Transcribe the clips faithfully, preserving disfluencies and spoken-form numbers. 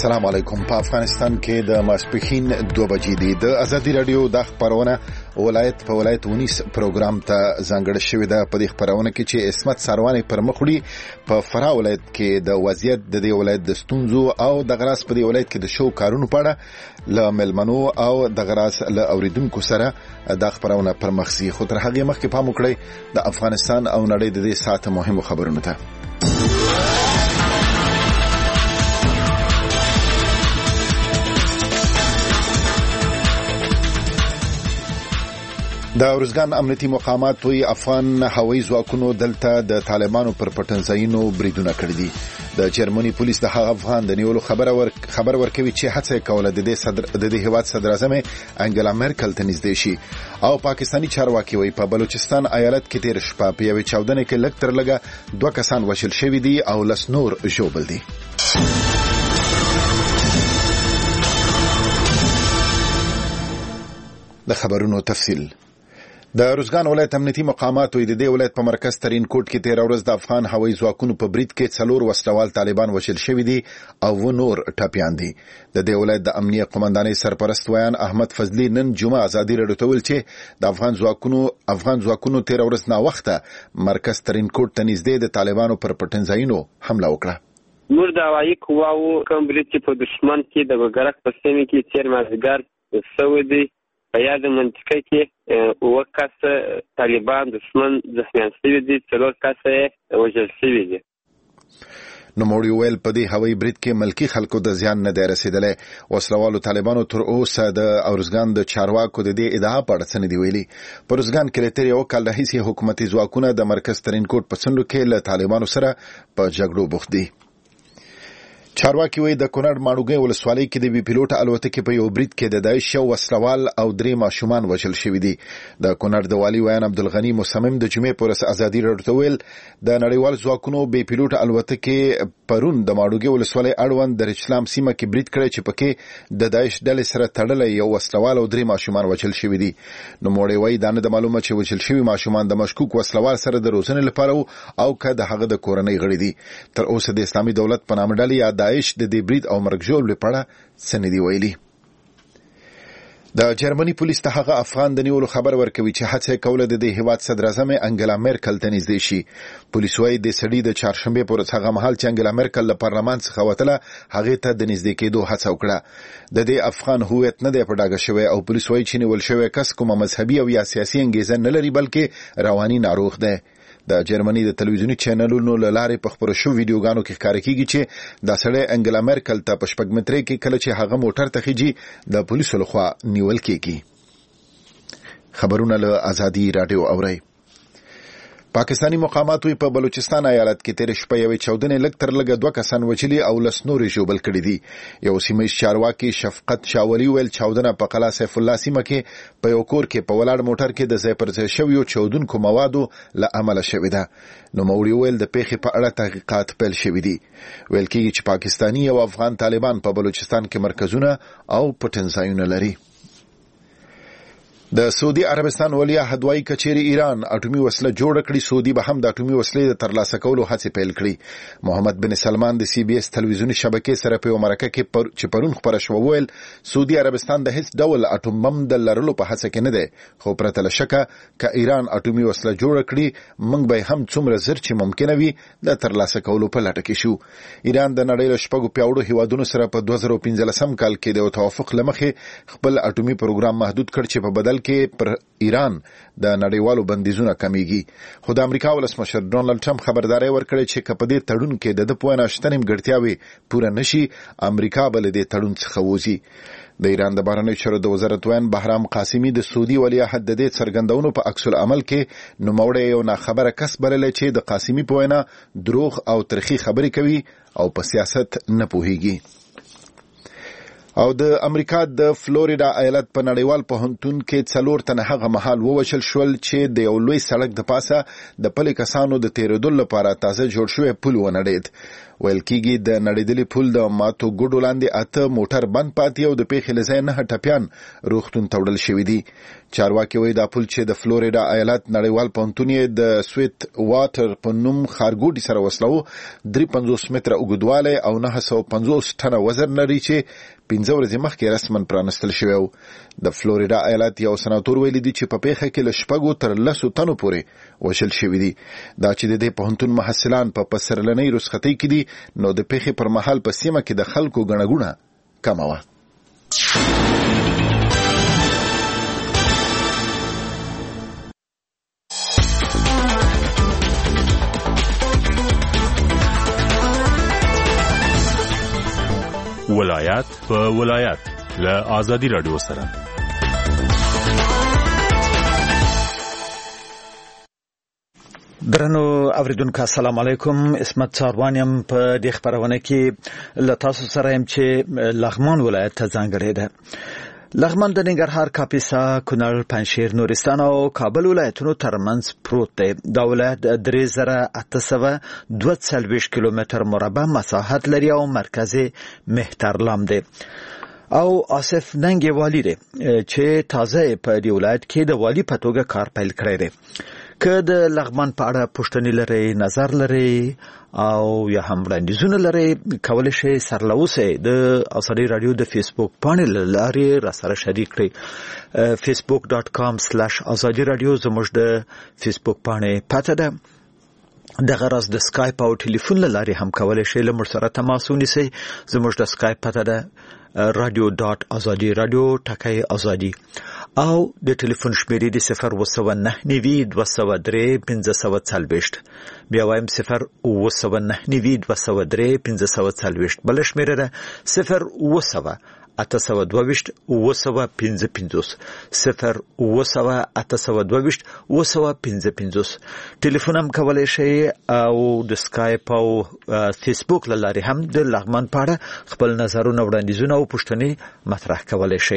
السلام علیکم. په افغانستان کې د ماسپښین دوه بجې دي. د ازادي رادیو د خبرونه ولایت په ولایت ونیس پروګرام ته ځانګړې شوې ده. په دې خبرونه کې چې عصمت ساروانی پر مخ وړي په فراه ولایت کې د وضعیت د دې ولایت د ستونزو او د غراس په دې ولایت کې د شو کارونو په اړه له ملمنو او د غراس له اوریدونکو سره د خبرونه پر مخ سي. خو تر هغه مخکې پام وکړئ د افغانستان او نړۍ د دې ساعت مهمو خبرونو ته. د ارزګان امنیتي مقامات وی افغان هوایي ځواکونو دلته د طالبانو پر پټنځایونو بریدونه کړی دي. د جرمني پولیس د هغه افغان د نیولو خبره ور خبر ورکوي چې هڅه کوله د دې صدر د دې هیواد صدر اعظم انګلا مرکل ته نږدې شي. او پاکستانی چارواکي وی په بلوچستان ایالت کې تیر شپه په یوې چاودنې کې لږ تر لږه دوه کسان وژل شوي دي او لس نور ژوبل دي. د خبرونو تفصیل. د ارزګان ولایت امنیتي مقامات د دې ولایت په مرکز ترین کوټ کې تیر ورځ د افغان هوایي ځواکونو په برید کې څلور وسلوال طالبان وژل شوي دي او و نور ټپيان دي. د دې ولایت د امنیه قومندانۍ سرپرست ویان احمد فضلی نن جمعه ازادي رادیو ته ویل چې د افغان ځواکونو افغان ځواکونو تیر ورځ نا وخته مرکز ترین کوټ ته نږدې د طالبانو پر پټنځایونو حمله وکړه. موږ د هوایي قواو کوم برید چې په دشمن کې د وګړک په سیمه کې تیر مازدیګر شوی دی په یاد منطقه کې اوه کسه طالبان دشمن زخمیان شوي دي، څلور کسه یې وژل شوي دي. نوموړي ویل په دې هوایي برید کې ملکي خلکو د زیان نه دی رسېدلی. وسلوالو طالبانو تر اوسه د ارزګان د چارواکو د دې ادعا په اړه څه نه دي ویلي. په ارزګان کې له تېر یو کال راهیسې حکومتي ځواکونه د مرکز ترین کوټ په څنډو کې له طالبانو سره په جګړو بوخت دي. چارواکي وایي د کونړ ماڼوګۍ ولسوالۍ کې د بي پیلوټه الوتکې په یو برید کې د داعش یو وسلوال او درې ماشومان وژل شوي دي. د کونړ د والي ویان عبدالغني مصمم د جمعې په ورځ ازادي رادیو ته ویل د نړیوال ځواکونو بي پیلوټه الوتکې پرون د ماڼوګۍ ولسوالۍ اړوند د رچلام سیمه کې برید کړی چې پکې د داعش ډلې سره تړلی یو وسلوال او درې ماشومان وژل شوي دي. نوموړی وایي دا نه د معلومه چې وژل شوي ماشومان د مشکوک وسلوال سره د روزنې لپاره او که د هغه د کورنۍ غړي دي. تر اوسه د اسلامي دولت په نامه ډلې یا داعش د دې برید او مرګ ژوبلو لپاره څه نه دي ویلي. د جرمني پولیس ته هغه افغان د نیولو خبر ورکوي چې هڅه کوله د دې هیواد صدر اعظم انګلا مرکل ته نږدې شي. پولیس وايي د سړي د چهارشنبه پر ورځ هغه مهال چې انګلا مرکل له پارلمان څخه وتله هغه ته د نږدې کېدو هڅه وکړه. د دې افغان هویت نه دی په ډاګه شوی او پولیس وايي چې نیول شوی کس کومه مذهبي او یا سیاسي انګیزه نه لري بلکې رواني ناروغ دی. د جرمني د تلویزیونی چینلونو له لارې په خبرو شو ویډیوګانو کې ښکاره کیږي چې د سړی انګلا مرکل ته په شپږ مترۍ کې کله چې هغه موټر ته خېږي د پولیسو لخوا نیول کیږي. خبرونه له ازادي رادیو اورئ. پاکستانی مقامات په بلوچستان ایالت کې تیر شپه یوې چاودنې لږ تر لږه دوه کسان وژلي او لس نور ژوبل کړي دي. یو سیمه‌ییز چارواکي شفقت شاولي ویل چاودنه په قلعه سیف الله سیمه کې په یو کور کې په ولاړ موټر کې د ځای پر ځای شویو چاودونکو موادو له امله شوې ده. نوموړي ویل د پیښې په اړه تحقیقات پیل شوي دي. ویل کېږي چې پاکستانی او افغان طالبان په بلوچستان کې مرکزونه او پټنځایونه لري. د سعودي عربستان ولی عهد وایي کچېرې ایران اټومي وسله جوړه کړي سعودي به هم د اټومي وسلې د ترلاسه کولو هڅې پیل کړي. محمد بن سلمان د سی بي اس تلویزیونی شبکې سره په یو مرکه کې پر چې پرون خبره شوه ویل سعودي عربستان د هیڅ ډول اټوم بم د لرلو په هڅه کې نه دی، خو پرته له شکه که ایران اټومي وسله جوړه کړي موږ به هم څومره زر چې ممکنه وي د ترلاسه کولو په لټه کې شو. ایران د نړۍ له شپږو پیاوړو هیوادونو سره په دوه زره پنځلسم کال کې د توافق له مخې خپل اټومي پروګرام محدود کړ چې په بدل کې پر ایران د نړیوالو بندیزونه کمیږي. خو د امریکا ولسمشر ډونالد ټرمپ خبرداري ورکړې چې که په دې تړون کې د ده په وینا شته نیمګړتیاوې پوره نشي امریکا به له دې تړون څخه وځي. د ایران د بهرنیو چارو د وزارت ویان بهرام قاسمي د سعودي ولیعهد د دې څرګندونو په عکس العمل کې نوموړی یو ناخبره کس بللی چې د قاسمي په وینا دروغ او ترخی خبرې کوي او په سیاست نه پوهیږي. او د امریکا د فلوریدا ایالت په نړیوال پوهنتون کې څلور تنه هغه مهال ووژل شول چې د یو لوی سړک د پاسه د پلي کسانو د تیرېدو لپاره تازه جوړ شوی پل ونړېد. ویل کېږي د نړیدلي پل د ماتو ګوډو لاندې اته موټر بند پاتې او د پیښې له ځایه نه ټپیان روغتون ته وړل شوي دي. چارواکي وایي دا پل چې د فلوریډا ایالت نړیوال پوهنتون یې د سویت واټر په نوم ښارګوټي سره وصلو درې پنځوس متره اوږدوالی او نهه سوه پنځوس ټنه وزن لري چې پنځه ورځې مخکې رسماً پرانستل شوی و. د فلوریډا ایالت یو سناتور ویلي دي چې په پیښه کې له شپږو تر لسو تنو پورې وژل شوي دي. دا چې د دې پوهنتون محصلان په پسرلنۍ رخصتۍ کې دي نو د پیښې پر مهال په سیمه کې د خلکو ګڼه ګوڼه کمه وه. ولایت په ولایت له آزادی رادیو سره. درنو اوریدونکو السلام علیکم. اسمت څاروانیم په دې خبرونه کې له تاسو سره يم چې لغمان ولایت ته ځانګړی ده. لغمان د ننګرهار، کاپیسا، کونړ، پنجشیر، نورستان او کابل ولایتونو ترمنځ پروت دی. دا ولایت درې زره اته سوه دوه څلوېښت کیلومتر مربع مساحت لري او مرکز مهترلام دی. او آصف ننګ والی دی چې تازه په دې ولایت کې د والی په توګه کار پیل کړی دی. که د لغمان په اړه پوښتنې لرئ، نظر لرئ او یا هم وړاندیزونه لرئ، کولی شئ سرلوسه د ازادي رادیو د فیسبوک پاڼې له لارې راسره شریک کړئ. فیسبوک ډاټ کام سلاش ازادي رادیو زموږ د فیسبوک پاڼې پته ده. دغه راز د سکایپ او ټلیفون له لارې هم کولی شئ له موږ سره تماس ونیسئ. زموږ د سکایپ پته ده رادیو ډاټ ازادي رادیو ټکی ازادي او د ټلیفون شمیرې د صفر اوه سوه نهه نوي دوه سوه درې پنځه سوه څلوېښت. بیا وایم صفر اوه سوه نهه نوي دوه سوه درې پنځه سوه څلوېښت. بله شمیره ده صفر اوه سوه اته سوه دوه ویشت اوه سوه پنځه پنځوس. صفر اوه سوه اته سوه دوه ویشت اوه سوه پنځه پنځوس. ټلیفون هم کولی شئ او د سکایپ او فیسبوک له لارې هم د لغمان په اړه خپل نظرونه، وړاندیزونه او پوښتنې مطرح کولی شئ.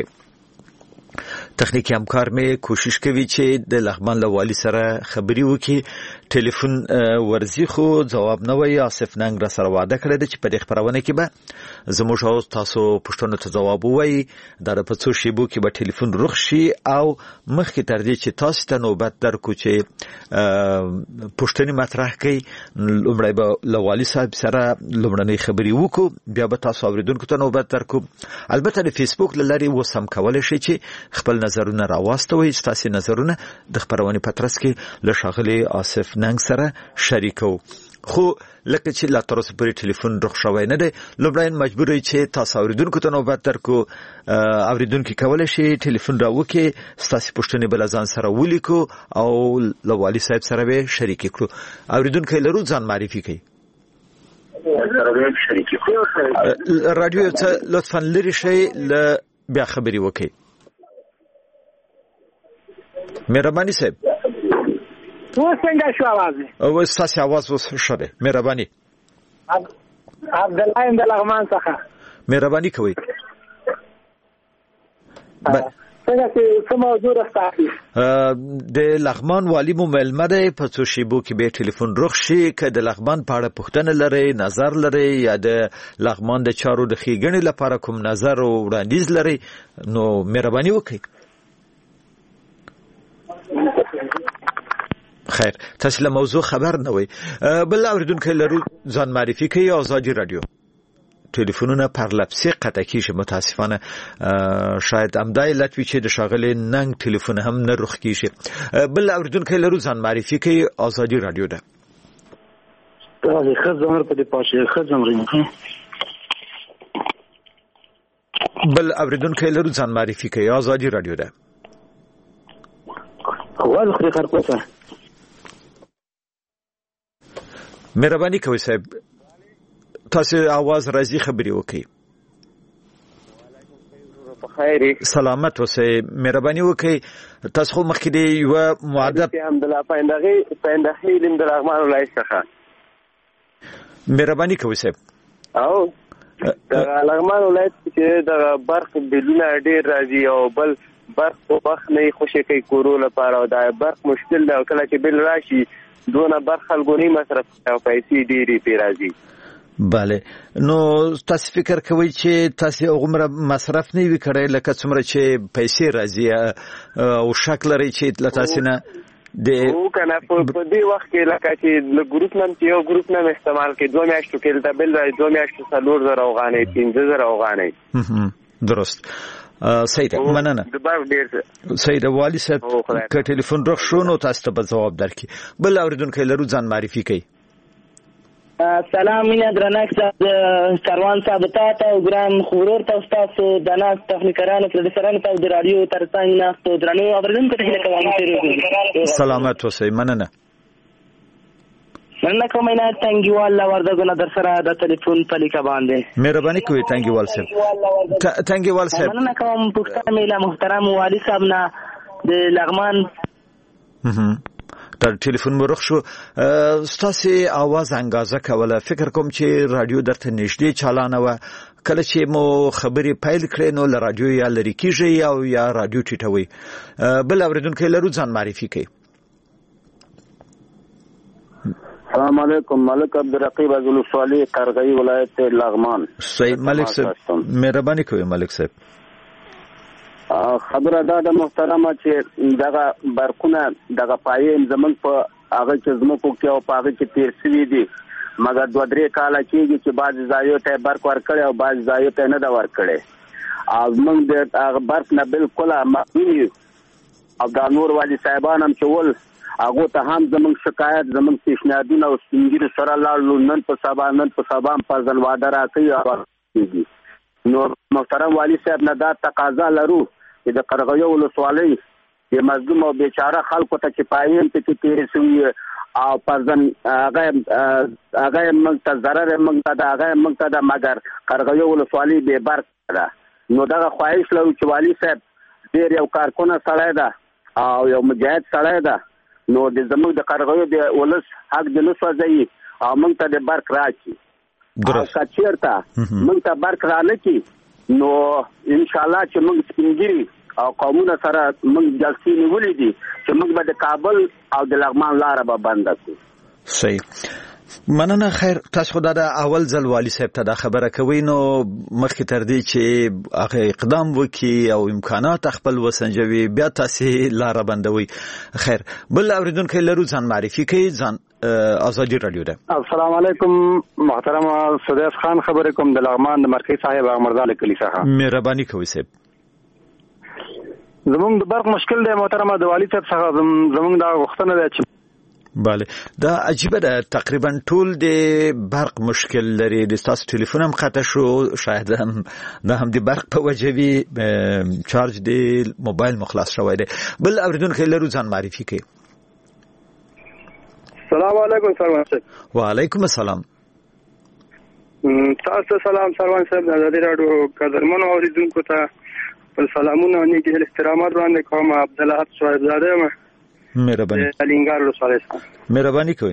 تخنیکی همکار مې کوشش کوي چې د لغمان له والي سره خبري وکړي. ټلیفون ورزي خو جواب نه وایي. آصف ننګ را سره وعده کړې ده چې په دې خبرونه کې به زموږ او تاسو پوښتنو ته جواب ووایي. دا په څو شیبو کې به ټلیفون رخ شي او مخکې تر دې چې تاسو ته نوبت درکو چې پوښتنې مطرح کړئ، لومړی به له والي صاحب سره لومړنۍ خبري وکړو، بیا به تاسو اوریدونکو ته نوبت درکو. البته د فیسبوک له لارې اوس هم کولی شئ چې خپل نظرونه راواستوي. ستاسو نظرونه د خبرونې په ترڅ کې له ښاغلي آصف ننګ سره شریکو. خو لکه چې لا تر اوسه پورې ټلیفون رخ شوی نه دی، لومړی مجبور یې چې تاسو اوریدونکو ته نوبت درکو. اوریدونکي کولی شي ټلیفون راوکړي، ستاسو پوښتنې به له ځان سره ولیکو او له والي صاحب سره به شریکې کړو. اوریدونکی لرو، ځان معرفي کړئ. رادیو څخه لطفا لرې شئ، له بیا خبرې وکړئ. مهرباني صاحب. اوس څنګه شو आवाज؟ او ستاسو आवाज اوس ښه دی. مهرباني. عبد الله د لغمان څخه. مهرباني کوئ. څنګه چې موضوع راځي؟ د لغمان والی مو ملمه دی. په څو شیبو کې به ټلیفون رخ شي. که د لغمان په اړه پوښتنه لرئ، نظر لرئ یا د لغمان د چارو د ښېګڼې لپاره کوم نظر او وړاندیز لرئ نو مهرباني وکړئ. خیر، تاسو له موضوع خبر نه وي. بل اوریدونکو لرو، ځان معرفي کوي. آزادي رادیو ټلیفونونه پر لپسې قطع کیږي. متاسفانه شاید همدا علت وي چې د ښاغلي ننګ ټلیفون هم نه رخ کیږي. بل اوریدونکو لرو، ځان معرفي کوي. آزادي رادیو ده. دا خزم په دې پاشه خزم رینه. بل اوریدونکو لرو، ځان معرفي کوي. آزادي رادیو ده. اول خو خرپته. مهرباني کوئ صاحب، تاسو आवाज راځي، خبري وکړئ. بخیر، سلامت اوسئ. مهرباني وکړئ. تاسو خو مخکې دی یو مؤدب الحمدلله پاندغي پاندغي د لغمان ولایت څخه. مهرباني کوئ صاحب. او د لغمان ولایت چې د برق بلونه ډیر راځي او بل برق په وخت نه خوشي کوي کورو لپاره. او دا برق مشکل دی، کله چې بل راشي دونه برق خلګونی مصرف او پیسې ډېری پی راځي. bale نو تاسو فکر کوئ چې تاسو عمره مصرف نه وی کړی لکه څومره چې پیسې راځي او شک لري چې تاسو نه د او کنه په دې وخت کې لکه چې د ګروپ نام چې یو ګروپ نام استعمال کې دوه میاشتو کې د بل دوه میاشتو څلور زره افغانۍ پنځه زره افغانۍ درست سید مننه سید والی صاحب که ټلیفون رخ شو نو تاسو ته به جواب درکړي بل اوریدونکو لرو ځان معرفي کوي سلام مینا درناک صاحب کاروان صاحب ته او ګرام خورور تاسو د ناس تخنیکرانو پروډوسرانو ته د رادیو ترڅنګ ناستو درنو اوریدونکو ته کوم سلامات اوسئ مننه مننه کوم نه تنګیوال وردګونه در سره د ټلیفون په لیکه باندې مهرباني کوئ تنګیوال صاحب تنګیوال صاحب مننه کوم پښتنه میله محترم والی صاحب نه د لغمان تر ټلیفون مرخ شو ستاسو आवाज انګازه کوله فکر کوم چې رادیو درته نږدې چالانه و کله چې مو خبرې پایل کړې نو ل رادیو یا لری کیږي او یا رادیو ټیټوي بل اوریدونکو لرو ځان معرفي کوي السلام علیکم ملک عبدالرقیب از ولسوالی قرغی ولایت لغمان صحیح ملک صاحب مهرباني کوئ ملک صاحب خبره دا د محترمه چې دغه برقونه دغه پایې زمنګ په هغه چې زموږ کې او په هغه کې تیر شوي دي مګر دوه درې کاله کېږي چې بعض ځایو ته برق ورکړی او بعض ځایو ته نه ده ورکړی او موږ د هغه برق نه بالکله معلوم او دا نور والي صاحبان هم چې ول هغه ته هم زموږ شکایت زموږ پیشنهادونه او سپینګیرو سره لاړو نن په سبا نن په سبا په ځل واده راکوي نو محترم والي صاحب نه دا تقاضا لرو چې د قرغیو ولسوالۍ د مظلوم او بیچاره خلکو ته چې پایم ته کې تیرې شوي او پرځن هغه هغه موږ ته ضرر موږ ته د هغه موږ ته د مګر قرغیو ولسوالۍ به برق ده نو دا خواهش لرو چې والي صاحب ډېر یو کارکونه سړی ده او یو مجاهد سړی ده نو د زموږ د قرغیو د ولس حق د نسوځي او موږ ته د برق راکړي درست کچیرته موږ ته برق را نه کی نو ان شاء الله چې موږ سپینګری او قومونه سره موږ جلسې نیولې دي چې موږ به د کابل او د لغمان لار به بند کړو صحیح مننه خیر تاسو خدای د اول ځل والی صاحب ته دا خبره کوي نو مخکې تر دې چې هغه اقدام وکړي او امکانات خپل وسنجوي بیا تاسو لار بندوي خیر بل اوریدونکو لرو ځان معرفي کوي ځان ازادي رادیو ده السلام علیکم محترم سدیس خان خبرې کوم د لغمان د مرکزی صاحب احمدزاله کلی څخه مهرباني کوئ صاحب زمونږ د برق مشکل دی محترم د والی صاحب څخه زمونږ دا غوښتنه ده چې بله دا عجیبه ده تقریبا ټول د برق مشکل لري د تاسو ټلیفون هم خطا شو شاید هم دا هم د برق په وجوي چارج د موبایل مخلص شوی دی بل اوریدونکو لرو ځان معرفي کوي السلام علیکم سروان صاحب وعلیکم السلام تاسو سلام سروان صاحب د ازادي رادیو قدرمنو اوریدونکو ته په سلامونه او نیکی احترامات وړاندې کوم عبد الله صاحب زاده یم مهرباني الینګار رسول الله مهرباني کوئ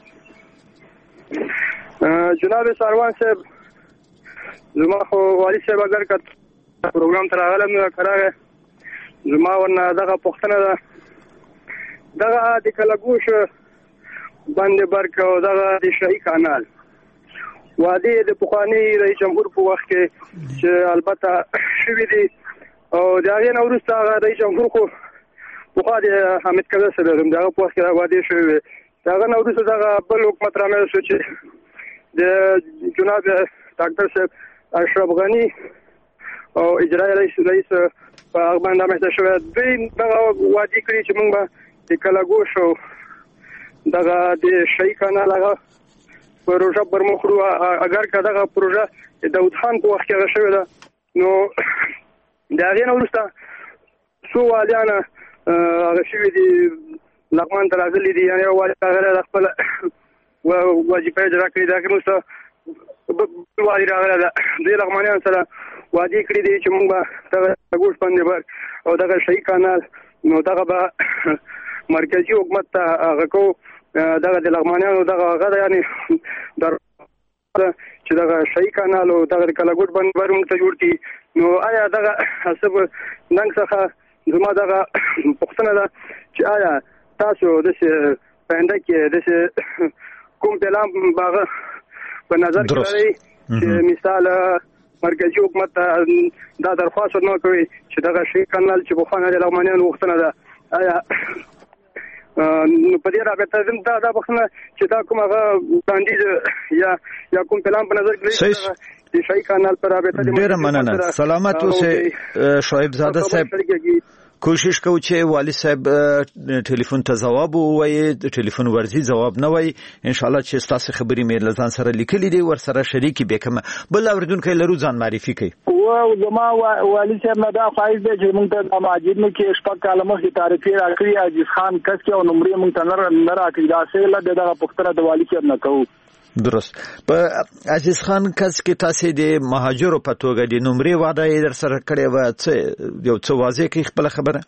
جناب سروان صاحب زما خو والی صاحب اگر که پروګرام تر هغه نه کراغه زما ورنه دغه پښتنه ده دغه د کلګوش باندې برک او دغه د شاهي کانال وادي د پخوانی رئیس جمهور په وخت کې چې البته شوی دی او دا غي نو ورسته رئیس جمهور خو په خاطر حمید کزه سره دغه په وخت کې وادي شوی دا نو ورسته دغه بل حکومت رامل شو چې د جناب ډاکټر صاحب اشرف غنی او اجرائیه رئیس رئیس په هغه باندې مته شو دوی دغه وادي کړی چې موږ به د کلاګوش او دغه د شاهي کانال هغه پروژه برمخرو اگر که دغه پروژه د داود خان په وخت کې شوې ده نو دا غي نو ورسته سو والیانه هغه شوی دی لغمان ته راغلي دي یعنی والی هغه خپل واجبې اجرا کړی دا کوم څه والی راغله ده د لغمانیان سره وادي کړی دي چې موږ به دغه ګوش باندې بر او دغه شاهي کانال نو دغه به مرکزی حکومت ته هغه کو دغه د لغمانیانو دغه هغه یعنی در چې دغه شاهي کانال او دغه کلاګوټ باندې ورم ته جوړ کی نو آیا دغه حسب ننګ څخه زما دغه پښتنه ده چې آیا تاسو د څه پنده کې د څه کوم پلان باغ په نظر کې لري چې مثال مرکزی حکومت دا درخواست ورنه کوي چې دغه شي کانال چې په خانه د لغمانیانو وختونه ده آیا نو په دې رابطه زم دا دا بخنه چې دا کوم هغه باندې یا یا کوم پلان په نظر کې لري چې شي کانال پر رابطه ډیر مننه سلامت اوسه شعیب زاده صاحب کوشش کوو چې والي صاحب ټلیفون ته جواب ووایي ټلیفون ورزي جواب نه وایي ان شاء الله چې تاسو خبرې مې لزان سره لیکلې دي ور سره شریکي به کوم بل اوریدونکو لرو ځان معرفي کوي او زما والي صاحب نه دا فایز دی چې موږ ته ماجد نه کې شپږ کاله مخکې تعریفي راکړي عزیز خان کس کې او نمبر موږ ته نه راکړي دا څه له دغه پښتنه د والي صاحب نه کوو درست په عزیز خان کس کې تاسو د مهاجرو په توګه د نمرې وعده یې در سره کړې و څه یو څه واضح کې خپل خبره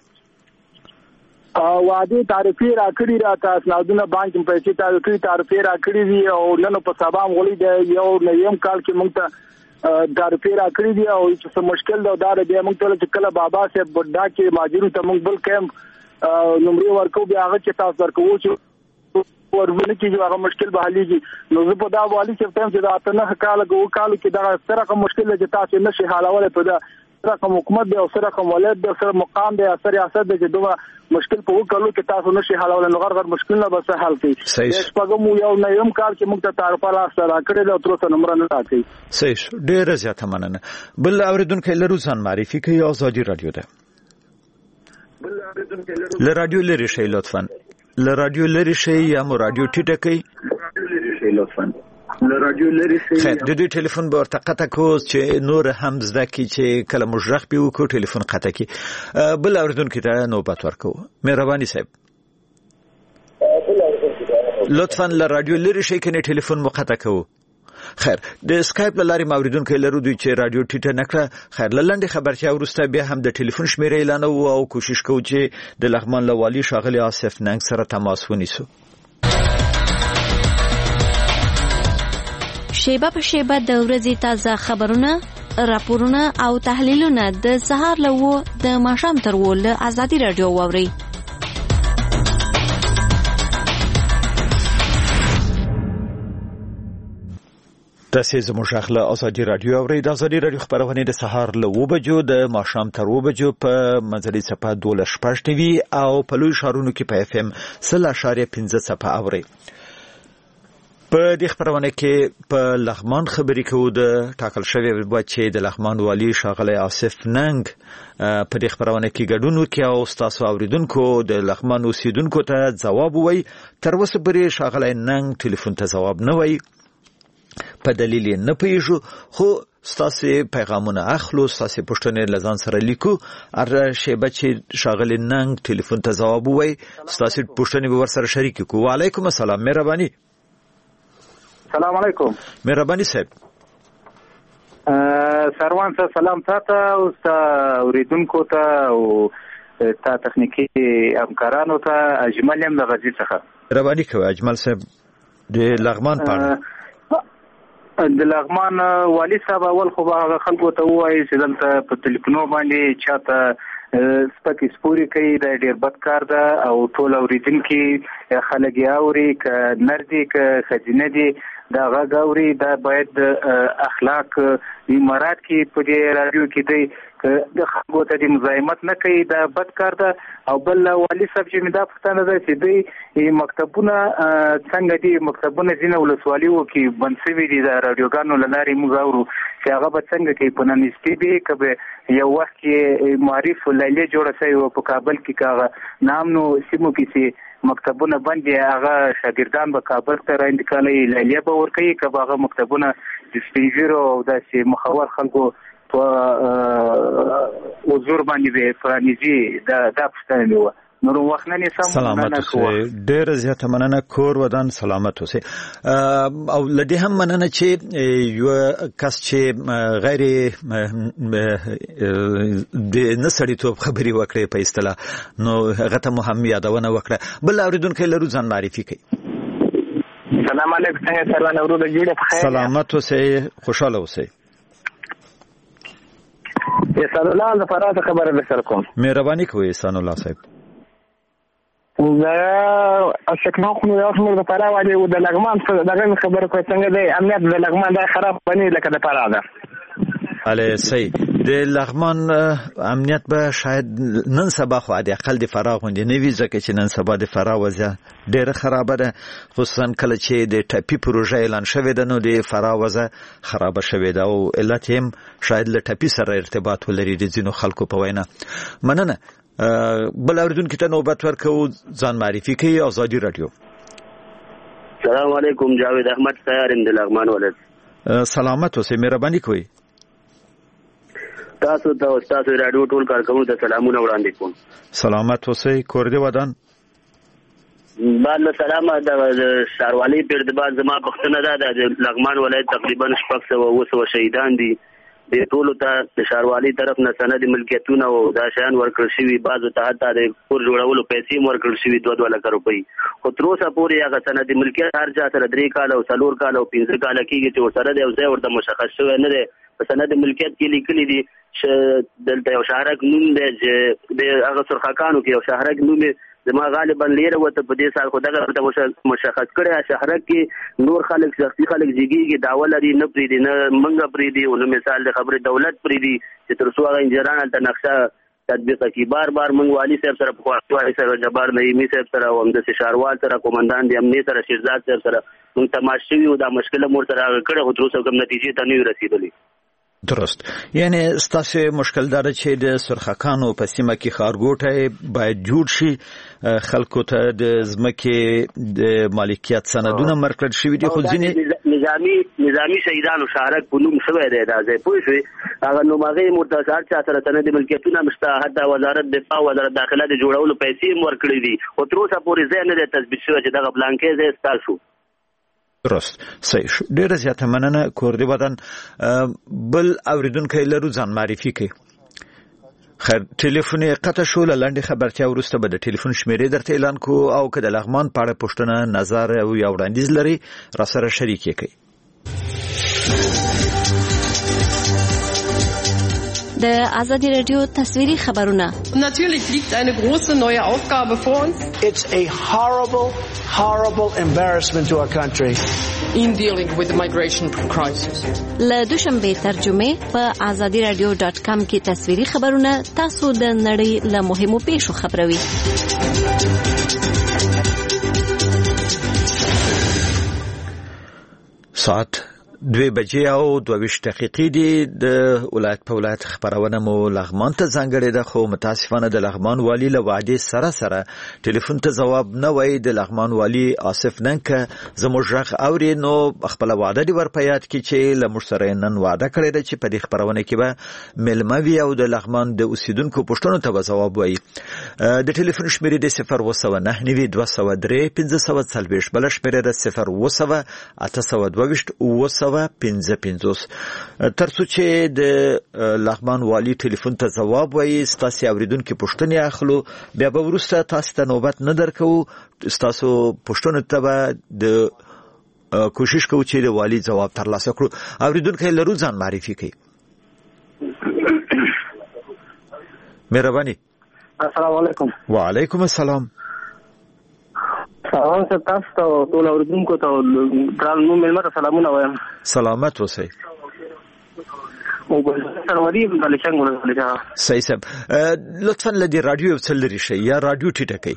ا وعده تعریفي راکړي را تاسو نادونه بانک په پیسې تعریفي تعریفي راکړي دي او نن په سبا غولې دی یو نیم کال کې موږ ته تعریفي راکړي دي او څه مشکل دا دار دی موږ ته چې کله بابا صاحب بډا کې ماجرو ته موږ بل کېم نمرې ورکو بیا هغه چې تاسو ورکو چې ورونه کې هغه مشکل به حلېږي نو زه په دا والي چې ټیم چې دا اتنه کال غو کال کې دا سره کوم مشکل چې تاسو نشي حلول په دا سره کوم حکومت دی او سره کوم ولادت دی سره مقام دی سره ریاست دی چې دوه مشکل په وکړو کې تاسو نشي حلول نو غیر غیر مشکل نه بس حل کړي شپږم یو نه یم کار چې موږ ته تعرفه لا سره کړل او تر اوسه نمبر نه راکړي صحیح ډیر زیاته مننه بل اوریدونکو لرو ځان معرفي کوي ازادي رادیو ده بل اوریدونکو ل رادیو لري شي لطفا ل رادیو لري شي یا مو رادیو ټیټه کوي لري شي لطفا ل رادیو لري شي خیر د دې ټلیفون به ورته قطع کوز چې نور هم زده کی چې کله مجرخ به وکړو ټلیفون قطع کی بل اوریدونکو ته نوبت ورکو مهرباني صاحب لطفا ل رادیو لري شي کنه ټلیفون مقطع کوو خیر د اسکایپ لاري موریدونکو لرو دوی چې رادیو ټیټه نکړه خیر لاندې خبرچا ورسته بیا هم د ټلیفون شمیره اعلان او کوشش کوو چې د لغمان لوالي شاغلی آصف ننګ سره تماس ونیسو شیبه په شیبه د ورځې تازه خبرونه راپورونه او تحلیلونه د سهار لوو د ماښام تر ول آزادي رادیو ووري تاسو زموږ خپل ازادي رادیو او د ازادي رادیو خبرونه د سهار له و بجو د ماښام تر و بجو په منځري صفه دوله شپږ ټي وي او په لوی شهرونو کې په اف ام صفر اشاریه پنځه صفه اوري په دې خبرونه کې په لغمان خبرې کوو د ټاکل شوی و چې د لغمان والي شاغلی آصف ننګ په دې خبرونه کې ګډون وکړي او تاسو اوریدونکو د لغمان اوسیدونکو ته جواب وایي تر اوسه پورې شاغلی ننګ ټلیفون ته جواب نه وایي په دلیل نه پیژو خو ستاسو پیغامونه اخلو ستاسو پښتنې لزان سره لیکو ار شیبه چې شاغل ننګ ټلیفون ته جواب وای ستاسو پښتنې ور سره شریک کو وعلیکم السلام مهرباني السلام علیکم مهرباني صاحب سروان ته سلام تاسو او اوریدونکو ته او تا تخنیکی همکارانو ته اجمل یم د غزي څخه مهرباني کوي اجمل صاحب د لغمان پاڼه د لغمان والي صاحب اول خو هغه خلکو ته وایي چې دلته په ټلیفونو باندې چاته سپک سپوري کوي دا ډیر بد کار ده او ټول اوریدونکو خلک یې اوري ک نردي ک خزینه دي دا غاوري دا باید اخلاق امارات کې په دې رادیو کې دی د خلکو ته د مزاحمت نه کوي دا بد کار ده او بل والي صاحب چې مدا پښتنه ده چې دوی مکتبونه څنګه دي مکتبونه ځینې ولسوالیو کې بنسوي دي د رادیوګانو لاري مزاورو چې هغه به څنګه کې په ننستي به کبه یو وخت کې معرف لیلې جوړه شوی په کابل کې کاغه نام نو سیمو کې مکتبونه باندې هغه شاګردان به کابل ته راځي لیلې به ورکوي کبه هغه مکتبونه د سپیجرو او د مخور خلکو په حضور باندې به فرانیزي دا د پښتنې و نور وخت نه سم سلامت اوسه ډیر زیاته مننه کور ودان سلامت اوسه او لدی هم مننه چې یو کس چې غیر د نسړی توپ خبري وکړي په اصطلاح نو هغه ته مهم یادونه وکړه بل اوریدونکو لرو ځان معرفي کوي سلام علیکم څنګه سروان اورو د جوړه په خیر سلامت اوسه خوشاله اوسه احسان الله د فراغ خبره به سره کوم مهرباني کوئ احسان الله صاحب دا شکنا خو یو څومره د فراه والي د لغمان دغه خبره کوي څنګه دی امنیت د لغمان دا خراب بني لکه د فراه ده. علي صحیح د لغمان امنیت به شاید نن سبا خو د اقل د فراه غونډې نه وي ځکه چې نن سبا د فراه وضعیت ډېره خرابه ده خصوصا کله چې د ټاپي پروژه اعلان شوې ده نو د فراه وضع خرابه شوې ده او علت هم شاید له ټاپي سره ارتباط ولري د ځینو خلکو په وینا. مننه. بل اوریدونکو ته نوبت ورکو ځان معرفي کوي آزادي رادیو. السلام علیکم جاوید احمد تیار ام د لغمان ولد. سلامت اوسئ مهرباني کوئ. تاسو ته تاسو رادیو ټول کارکونکو ته سلامونه وړاندې کوم. سلامت اوسئ کور دې ودان. بعد سلام د شاروالي پر د بعد زما پښتنه ده د لغمان ولایت تقریبا شپږ سوه اووه سوه شهیدان دي. د ټولو ته د شاروالي طرف نه سند ملکیتونه او دا شیان ورکړل شوي بعضو ته حتی د کور جوړولو پیسې هم ورکړل شوي دوه دوه لکه روپۍ خو تر اوسه پورې هغه سند ملکیت هر چا سره درې کاله او څلور کاله او پنځه کاله کېږي چې ورسره دی او ځای ورته مشخص شوی نه دی. په سند ملکیت کې لیکلي دي چې دلته یو شهرک نوم دی چې د هغه سرخکانو کې یو شهرک نوم زما غالبا لیره وته په دې سال خو دغه مشخص کړی شهرک کې نور خلک شخصي خلک زیږیږي دعوه لري نه پرېږدي نه منګه پرېږدي او نه مثال د خبرې دولت پرېږدي چې تر څو هغه انجیران هلته نقشه تطبیق کړي. بار بار موږ والي صاحب سره پخواني والي صاحب جبار نعیمي صاحب سره او همداسې شاروال سره قومندان د امنیت سره شیرزاد صاحب سره موږ تماس شوي او دا مشکله مور سره کړی خو تر اوسه کوم نتیجې ته نه وي رسېدلي. درست. یعنی ستاسو مشکل دار چې د سرخکانو په سیمه کې ښارګوټی باید جوړ شي خلکو ته د ځمکې د مالکیت سندونه ورکړل شوي دي خو ځینې نظامي نظامي شهیدانو شهرک په نوم شوی دی دا ځای پوه شوې هغه نوم هغې مرته هر چا سره سند ملکیتونه هم شته حتی وزارت دفاع وزارت داخله د جوړولو پیسې هم ورکړي دي خو تر اوسه پورې ځای نه دی تثبیت شوی چې دغه بلانکې ځای ستا شو. درست صحیح شو ډیره زیاته مننه کور دی ودان. بل اوریدونکو لرو ځان معرفي کوي. خیر ټلیفون قطع شو لاندې خبرتیا ورسته به د ټلیفون شمیرې درته اعلان کو او که د لغمان په اړه پوښتنه نظر او یا وړاندیز لري را سره شریک کړئ. د آزادی رادیو تصویری خبرونه. Natürlich liegt eine große neue Aufgabe vor uns. It's a horrible, horrible embarrassment to our country. In dealing with the migration crisis. له دوشنبه ترجمه په آزادی رادیو ډاټ کام کې تصویری خبرونه تاسو د نړۍ له مهمو پیښو خبروي. ساعت دوی بجې او دوه دقیقې دي. د ولایت په ولایت خبرونه مو لغمان ته ځانګړې ده خو متاسفانه د لغمان والی له وعدې سره سره ټلیفون ته ځواب نه وایي. د لغمان والی آصف ننکه زموږ غږ اوري نو خپله وعده دې ور په یاد کړي چې له موږ سره نن وعده کړې ده چې په دې خبرونه کې به میلمه وي او د لغمان د اوسیدونکو پوښتنو ته به ځواب وایي. د ټلیفون شمیرې د صفر اوه سوه نهه نوي دوه سوه درې پنځه سوه څلوېښت بله شمیره ده صفر اوه سوه اته سوه دوه ویشت اوه سوه پنځه پنځوس. تر څو چې د لغمان والی ټلیفون ته ځواب وایي ستاسو اوریدونکو پوښتنې اخلو بیا به وروسته تاسو ته نوبت نه درکو ستاسو پوښتنو ته به د کوشش کوو چې د والی ځواب ترلاسه کړو. اوریدونکو لرو ځان معرفي کړئ. مهرباني. السلام علیکم. وعلیکم السلام. سلام سره تاسو ته ټول اوریدونکو ته درنو مېلمه ته سلامونه وایم. سلامت اوسئ. او بل سروری بل څنګه ولې صحیح صاحب لطفا لدی رادیو څل لري شي یا رادیو ټیټه کوي.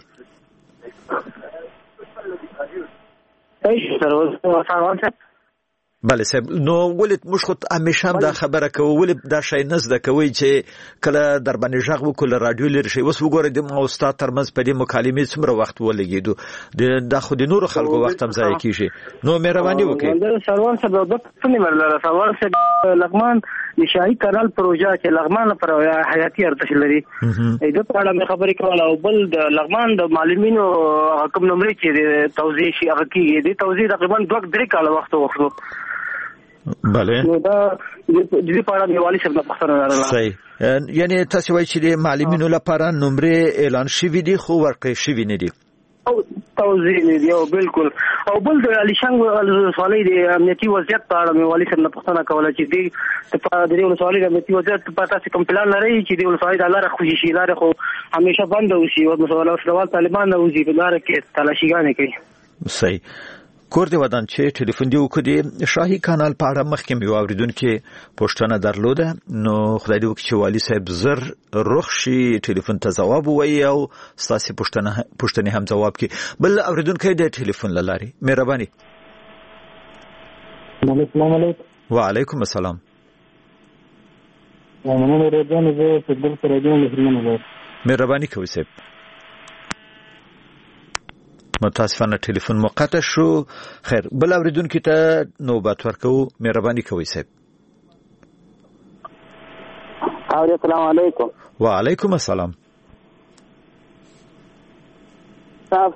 صحیح سره سلام صاحب. بله صاحب نو ولې موږ خو همیشه دا خبره کوو ولې دا شی نه زده کوئ چې کله در باندې غږ وکړو له رادیو لرې شئ. اوس وګورئ د ما او ستا ترمنځ په دې مکالمې څومره وخت ولګېدو دا خو د نورو خلکو وخت هم ضایع کېږي. نو مهرباني وکړئ. سروان صاحب د څه نیمه لاره سروان صاحب لغمان د شاهي کانال پروژه چې لغمان لپاره حیاتي ارزښت لري د په اړه خبرې کوله او بل د لغمان د معلمینو کوم نمرې چې توزیع شي هغه کېږي د توزیع تقریبا دوه درې کاله وخت وخت بله نو دا د دې په اړه دیوالي څخه پښتنه راغله. صحیح یعنی تاسو وایي چې د معلمینو لپاره نمرې اعلان شوي دي خو ورکړې شوي نه دي او توزیع نه دی او بالکل او بل د علي شنګ سوالي د امنیتي وضعیت په اړه دیوالي څخه پښتنه کوله چې د په دې ولسوالۍ د امنیتي وضعیت په تاسو کوم پلان لري چې د ولسوالۍ د لاره خوشي شي لاره خو همیشه بند اوسي او د سوال طالبان اوسي په لار کې تلاشيګانې کوي. صحیح. کور دی ودان چې ټلیفون دی وکړي شاهي کانال په اړه مخکې مې واوریدونکو پوښتنه درلوده نو خدای دې وکړي چې والي صاحب زر روخ شي ټلیفون ته جواب وایي او ستاسو پوښتنه پوښتنه هم جواب کړي. بل اوریدونکو د ټلیفون لاري مهرباني. السلام علیکم. وعلیکم السلام. مننه راځم زه په دې سره د مهرباني مهرباني کوي صاحب. متاسفانه ټلیفون مقطع شو. خیر بل اوریدونکو ته نوبت ورکو مهرباني کوي صاحب. السلام علیکم. وعلیکم السلام. صاحب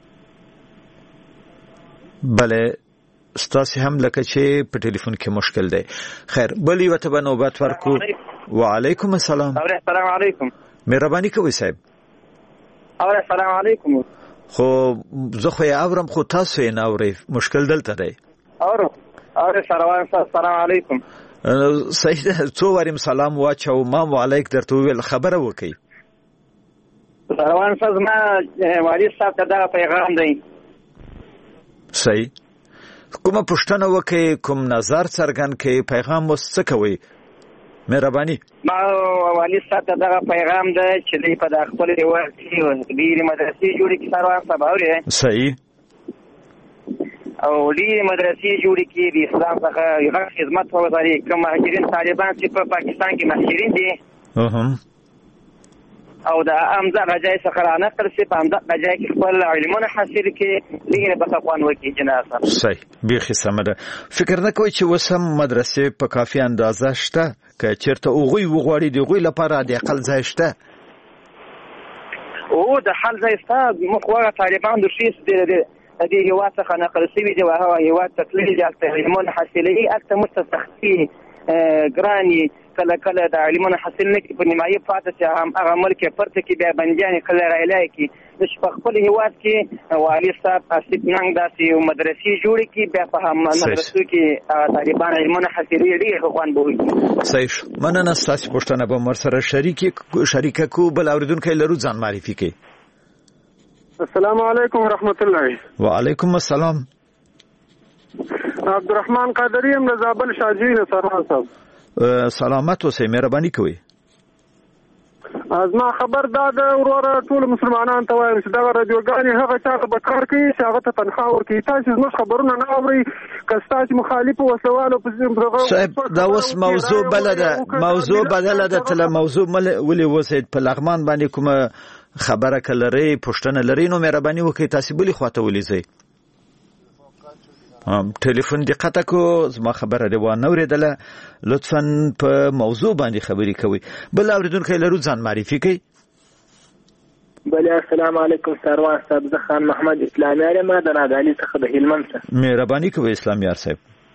بله ستاسو هم لکه چې په ټلیفون کې مشکل دی. خیر بل یو ته نوبت ورکو. وعلیکم السلام. السلام علیکم. مهرباني کوي صاحب. السلام علیکم. خو زه خو یې اورم خو تاسو یې نه اورئ مشکل دلته دی. اورم اورم سلام السلام علیکم. صحیح ده څو واریم سلام واچو ما وعلیک درته ویل خبره وکي. سلام صاحب ما والي صاحب ته دا پیغام دی. صحیح. کومه پوښتنه وکي کوم نظر څرګند کړي پیغام مو څه کوي مهرباني. ما والي صاحب ته دا پیغام دی چې دی په خپل هیواد کې ډېرې مدرسې جوړې کړي سروان صاحب اوري. صحیح. او ډېرې مدرسې جوړې کړي د اسلام څخه یو خدمت وکړي کوم مهاجرین طالبان چې په پاکستان کې مهاجرین دي اهم او دا امزه غجای څخه را نقل شي په امزه غجای کې خپل علمونه حاصل کړي لګنه په تقوان وکړي جناب. صحیح بیخي سمده. فکر نه کوي چې وسم مدرسې په کافي اندازه شته که چیرته اوغوي وغوړي دی غوي لپاره د اقل ځای شته او د حل ځای شته مخوره طالبان د شیس دی د دې هیواد څخه نقل شوی دی او هغه هیواد تکلیف دي اکثر علمونه حاصلې اکثر مستسخي ګراني کله کله د علمونه حاصل نه کی په نیمایي پاتې چې هم هغه ملک پرته کې بیا بنجان کله راځي کی د خپل هیواد کې والي صاحب اسید ننګ داسې مدرسې جوړې کی بیا په هم مدرسو کې طالبان علمونه حاصلې دي خوان بوي. صحیح. مننه ستاسو پوښتنه به مر سره شریک شریک کو بل اوریدونکو لرو ځان معرفي کی. السلام علیکم ورحمت الله. وعلیکم السلام. عبدالرحمن قادری ام زابل شاجوی سروان صاحب. سلامت اوسئ مهرباني کوي. از ما خبر داده وروره ټول مسلمانان ته وایم چې دغه رادیوګانې هغه چا ته به کار کوي چې هغه ته تنخواه ورکوي. تاسو زموږ خبرونه نه اورئ که ستاسو مخالف وسوالو په صاحب دا اوس موضوع بله ده موضوع بدله ده تله موضوع ولې وسید په لغمان باندې کومه خبره که لرئ پوښتنه لرئ نو مهرباني وکړئ تاسو بلې خواته ولیځئ. ټلیفون دقت کو زما خبره دی وانه اوریدله لطفا په موضوع باندې خبري کوي. بل اوریدونکو لرو ځان معرفي کوي. بله السلام علیکم سروان صاحب زه خان محمد اسلامیار یم د نادعلي څخه د هلمند څخه. مهرباني کوي اسلامیار صاحب.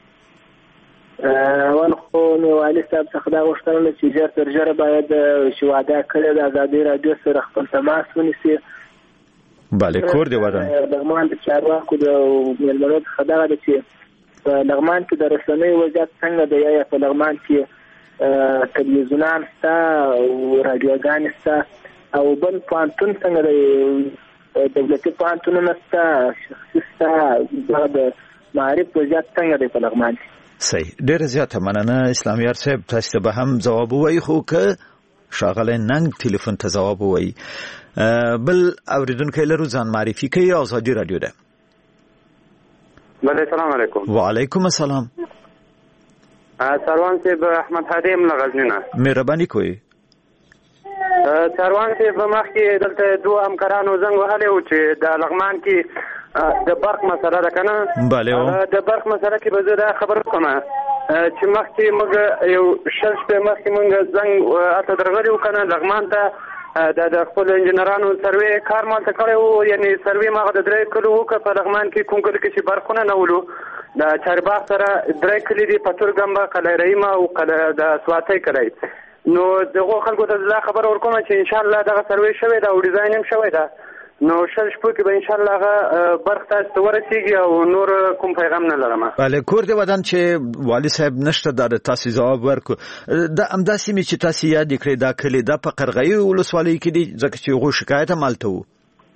اول خو نو والي صاحب څخه دا غوښتنه چې ژر تر ژره باید چې وعده کړې د ازادي رادیو سره خپل تماس ونیسي. بله کور دی ودان. لغمان د چارواکو د مېلمنو څخه دغه ده چې په لغمان کې د رسنیو وضعیت څنګه دی یا په لغمان کې تلویزیونان شته او رادیوګانې شته او بل پوهنتون څنګه دی دولتي پوهنتونونه شته شخصي شته د معارف وضعیت څنګه دی په لغمان کې. صحیح ډېره زیاته مننه اسلامیار صاحب تاسو ته به هم ځواب ووایي خو که ښاغلی ننګ ټلیفون ته ځواب ووایي. بل اوریدونکو لرو ځان معرفي کوي ازادي رادیو ده. بله السلام علیکم. وعلیکم السلام. سروان صاحب احمد هادی ام غزنینا. مهرباني کوي. سروان صاحب مخکې دلته دوه همکارانو زنګ وهلی و چې د لغمان کې د برق مسله ده که نه. بله د برق مسله کې به زه دا خبر وکړم چې مخکې موږ یو شل شپې مخکې موږ زنګ هلته درغلي وو که نه لغمان ته دا د خپل انجینرانو سروې کار مالته کړی وو یعنې سروې ما هغه د درې کلو وکړه په لغمان کې کوم کلي کې چې برقونه نه ولو د چارباغ سره درې کلي دي پتور ګمبه قلعه رحیمه او د سواتۍ کلی. نو دغو خلکو ته دا خبر ورکوم چې انشاءالله دغه سروې شوې ده او ډیزاین هم شوی ده نو شل شپو کې به ان شاء الله هغه برخ تاسو ته ورسیږي او نور کوم پیغام نه لرم. بله کور دی ودان چې والي صاحب نشته د تاسو جواب ورکو د امداسي می چې تاسو یاد کړی دا کلی د فقرغی ولسوالۍ کې دی ځکه چې غو شکایت مالته وو.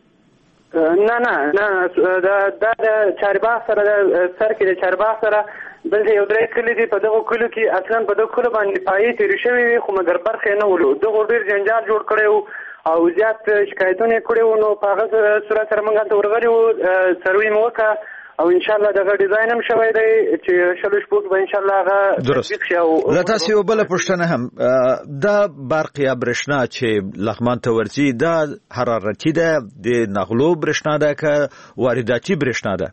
نه نه نه دا د چارباغ سره د سر کې د چارباغ سره بل یو درې کلی دی په دغه کلو کې اصلا په دغه کلو باندې پای تیر شوی خو مګر برخه نه ولو دغه ډیر جنجال جوړ کړو او زیات شکایتونه کړو نو په هغه صورت سره موږ ته ورغلیو سروي موکا او ان شاء الله دغه ډیزاین هم شوی دی چې شلو شپږ به ان شاء الله هغه تطبیق شي. او زه تاسو یو بل پوښتنه هم دا برق یا برښنا چې لغمان ته ورځي دا حرارتي ده د نغلو برښنا ده که وارداتي برښنا ده؟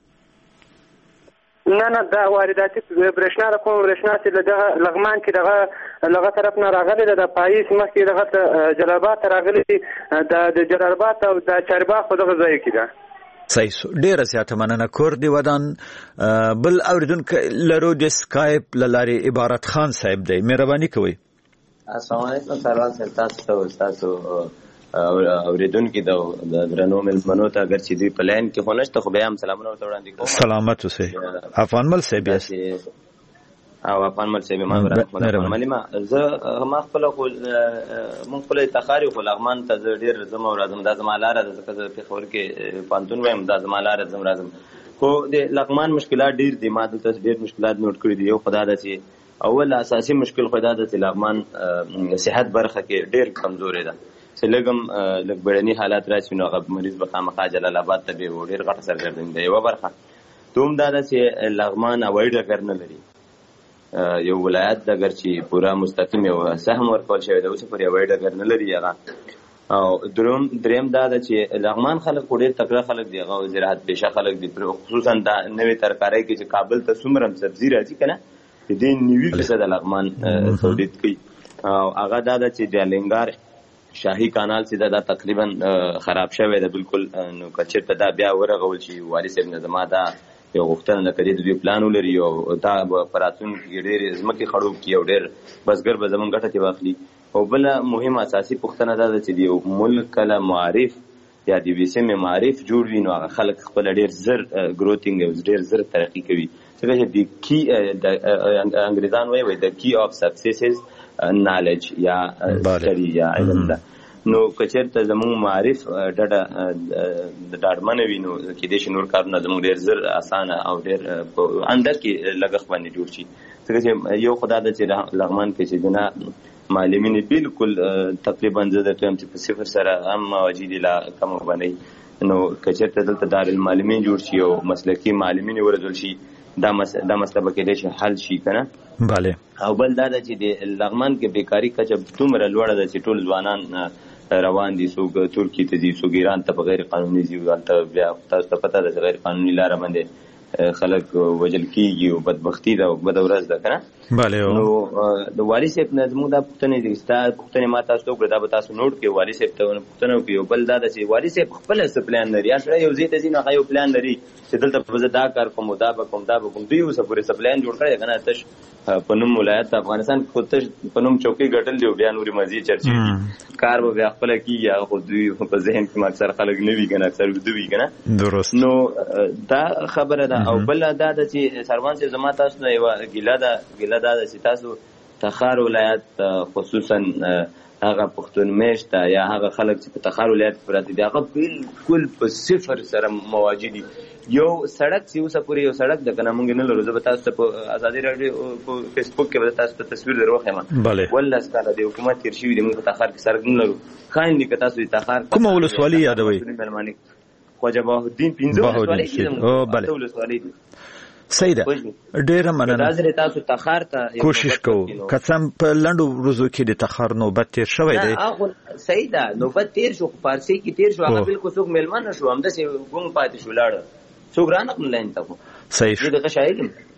نه نه دا وارداتي برښنا ده کوم برښنا چې دغه لغمان کې دغه لغه طرف نه راغلي ده د پاییس مخکې دغه جلالآباد راغلي د جلالآباد او د چارباغ په دغه ځای کې ده. صحیح ډیره زیاته مننه. کور دی ودان بل اوریدونکو لرو د سکایپ لارې عبارت خان صاحب دی مهرباني کوئ. السلام علیکم سروان صاحب تاسو ته تاسو اوریدونکو د درنو ملمنو ته اگر چې دوی په لاین کې خونشته خو بیا هم سلامونه ورته وړاندې کوم. سلامت اوسئ افغان مل صاحب او افغان مل صاحب ما ورته ما زه ما خپل خو مونږ خپل تخاري خو لغمان ته ډیر زما راځم دا زما لار ده ځکه په خور کې پانتون وایم دا زما لار زم راځم خو د لغمان مشکلات ډیر دي ما دلته ډیر مشکلات نوٹ کړی دي. یو خدای ده چې اول اساسي مشکل خدای ده چې لغمان صحت برخه کې ډیر کمزوري ده چې لګم لګ بړنی حالات راشي نو غو مریض به خامخا جلال آباد ته به ډیر غټ سرګردن دی. یو برخه دوم دا ده چې لغمان اوایډ ډګر نه لري یو ولایت د اگر چې پورا مستقیم یو سهم ورکول شوی د اوس پر یو ډګر نه لري هغه او دروم دریم دا چې لغمان خلک ډېر تکړه خلک دی هغه زراعت پیشه خلک دی خصوصا د نوې ترکارۍ کې چې کابل ته څومره سبزی راځي کنه د دې نیوي فیصد د لغمان تولید کوي او هغه دا چې د لنګار شاهي کانال چې دا تقریبا خراب شوی دی بالکل نو کچې ته دا بیا ورغول شي والي صاحب نظم دا یو غوښتنه نه کړي د دوی پلان ولري او دا پراتون کې ډېر ځمکې خړوب کړي او ډېر بزګر به زموږ ګټه کې واخلي. او بله مهمه اساسي پوښتنه دا ده چې د یو ملک کله معارف یا د یوې سیمې معارف جوړ وي نو هغه خلک خپله ډېر زر ګروتینګ او ډېر زر ترقي کوي ځکه چې د کی انګریزان وایي د کی آف سکسیسز نالج یا سټډي یا علم ده. نو کچېرته زموږ معارف ډډه د ډاډمنه وي نو کېدای شي نور کارونه زموږ ډېر زر اسانه او ډېر اندر کې لګښت باندې جوړ شي ځکه چې یو خدای ده چې لغمان کې چې دنه معلمین بالکل تقریبا زه درته وایم چې په صفر سره هم موجودي لا کم بنئ نو کچېرته دلته دارالمعلمین جوړ شي او مسلکي معلمین ورزول شي دا مسله دا مسله به کېدای شي حل شي که نه. بله او بل دا ده چې د لغمان کې بیکاري کچه دومره لوړه ده چې ټول ځوانان روان دي څوک ترکیې ته ځي څوک ایران ته په غیر قانوني ځي هلته بیا تاسو ته پته ده چې غیر قانوني لاره باندې خلک وژل کېږي او بدبختي ده او بده ورځ ده که نه. بله نو د والي صاحب نه زموږ دا پوښتنې دي ستا پوښتنې ما تاسو ته وکړه دا به تاسو نوټ کړئ والي صاحب ته پوښتنه وکړي. یو بل دا ده چې والي صاحب خپله څه پلان لري یا سړی یو ځای ته ځي نو هغه یو پلان لري چې دلته به زه دا کار کوم دا به کوم دا به کوم دوی اوسه پورې څه پلان جوړ کړی که نه تش په نوم ولایت افغانستان خو تش په نوم چوکۍ ګټل دی او بیا نورې مزې چرچې دي کار به بیا خپله کېږي هغه خو دوی په ذهن کې اکثر خلک نه وي که نه اکثر ویده وي که نه. درست نو دا خبره ده. او بله دا ده چې سروان صاحب زما تاسو نه یوه ګیله ده ګیله دا ده چې تاسو تخار ولایت خصوصا هغه پښتون میشته یا هغه خلک چې په تخار ولایت کې پراته دي هغه بالکل په صفر سره مواجه دي. یو سړک چې اوسه پورې یو سړک ده که نه موږ نه لرو زه به تاسو ته په ازادي راډیو په فیسبوک کې به تاسو ته تصویر در وښیم ولس کاله د حکومت تېر شوي دي موږ په تخار کې سړک نه لرو ښاین دي که تاسو د تخار کومه ولسوالي یادوئ؟ خواجه بهاءالدین پنځه ولسوالۍ دي زموږ ولسوالۍ دي. صحیح ده ډیره مننه. تاسو تخار ته کوشش کوو که څه په لنډو ورځو کې د تخار نوبت تیر شوی دی. صحیح ده نوبت تیر شو خو فارسي کې تیر شو هغه بالکل څوک میلمانه شو همداسې ګونګ پاتې شو لاړه څوک رانغلل لاین ته خو صحیح شو دغه شاهد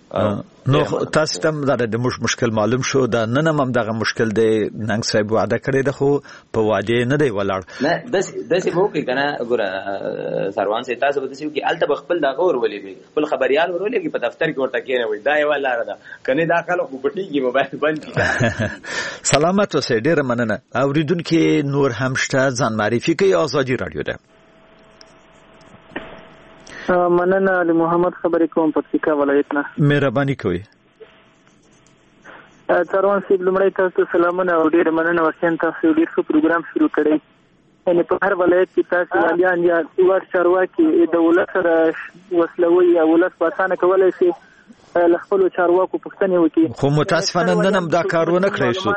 نو تاسو ته دا د مشکل معلوم شو دا نن هم دغه مشکل دی ننګ صاحب وعده کړی ده خو په وعده نه دی ولاړ نه داسې داسې به وکړي که نه ګوره سروان صاحب تاسو به داسې وکړي هلته به خپل دغه ور ولېږئ خپل خبریال ور ولېږئ په دفتر کې ورته کښېنوئ دا یوه لاره ده که نه دا خلک خو پټېږي موبایل بند کړي. سلامت اوسئ ډېره مننه. اورېدونکي نور هم شته ځان معرفي کوي ازادي راډیو ده. مننه علي محمد خبرې کوم پکتیکا ولایت نه. مهرباني کوئ. سروان صاحب لومړی تاسو ته سلامونه او ډېره مننه ورسین تاسو ډېر ښه پروګرام شروع کړی. یعنې په هر ولایت کې تاسو والیان یا سوار چارواکي د ولس سره وسلوي یا ولس په اسانه کولی شي له خپلو چارواکو پوښتنې وکړي. خو متاسفانه نن هم دا کار ونه کړی شو.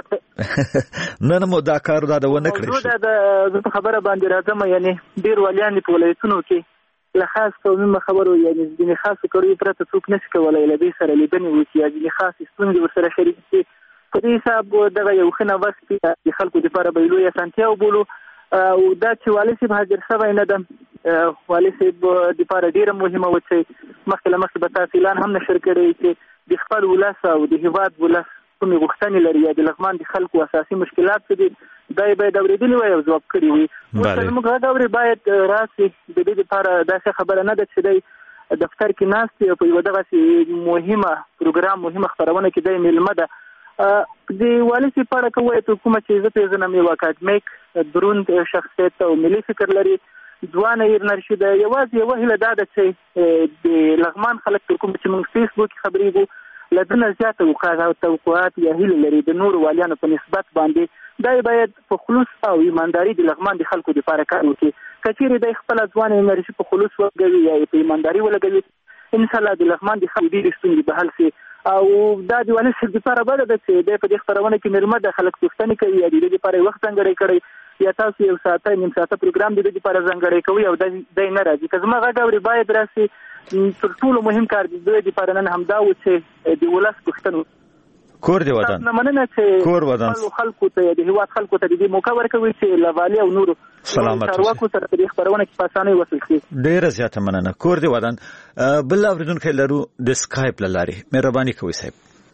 نن هم دا کار دا ونه کړی شو. زه په خبره باندې راځم. یعنې ډېر والیان په ولایتونو کې له خاص قومي خبرو یعنې ځینې خاصو کړیو پرته څوک نشي کولی له دې سره لیدنې وکړي یا ځینې خاصې ستونزې ورسره شریک کړي. په دې حساب دغه یو ښه نوښت د خلکو دپاره به یې لویه اسانتیا وبولو. او دا چې والي صاحب حاضر شوی نه ده، والي صاحب دپاره ډېره مهمه وه چې مخکې له مخکې به تاسو اعلان هم نشر کړی چې د خپل ولس او د هېواد ولس کومې غوښتنې لري یا د لغمان د خلکو اساسي مشکلات څه دي دا یې باید اورېدلي وای او ځواب کړي وي. اوس زموږ غږ اورې باید راسي. د دې دپاره داسې خبره نه ده چې دی دفتر کې ناست دی په یوه دغسې مهمه پروګرام مهمه خپرونه کې دی میلمه ده. د والي صاحب په اړه که ووایو کومه چې زه پېژنم یو اکاډمیک دروند شخصیت او ملي فکر لري، ځوانه ایرنرشي ده. یوازې یوه هیله دا ده چې د لغمان خلک تر کوم چې موږ فیسبوک کې خبرېږو له ده نه زیاته اوقات او توقعات یا هیله لري د نورو والیانو په نسبت باندې. دا باید په خلوص او ایمانداري د لغمان د خلکو دپاره کار وکړي. که چېرې دی خپله ځوانه ایرنرشي په خلوص ولګوي یا په ایمانداري ولګوي، انشاءالله د لغمان د خلکو ډېرې ستونزې به حل شي. او دا د والي صاحب دپاره بده ده چې دی په دې خپرونه کې مېلمه د خلک پوښتنې کوي یا د دې دپاره یې وخت ځانګړی کړی یا تاسو یو ساعته نیم ساعته پروګرام د دې دپاره ځانګړی کوئ او دی نه راځي. که زما غږ اورې باید راسي. تر ټولو مهم کار د دوی دپاره نن همدا و چې د ولس پوښتنو کور دی وطن مننه چې کور وطن خلکو ته د هېواد خلکو ته د دې موقع ورکوي چې له والي او نورو چارواکو سره په دې خپرونه کې په اسانۍ وصل شي. ډېره زیاته مننه. کور دی وطن. بل اورېدونکی لرو د سکایپ له لارې. مهرباني کوئ صاحب.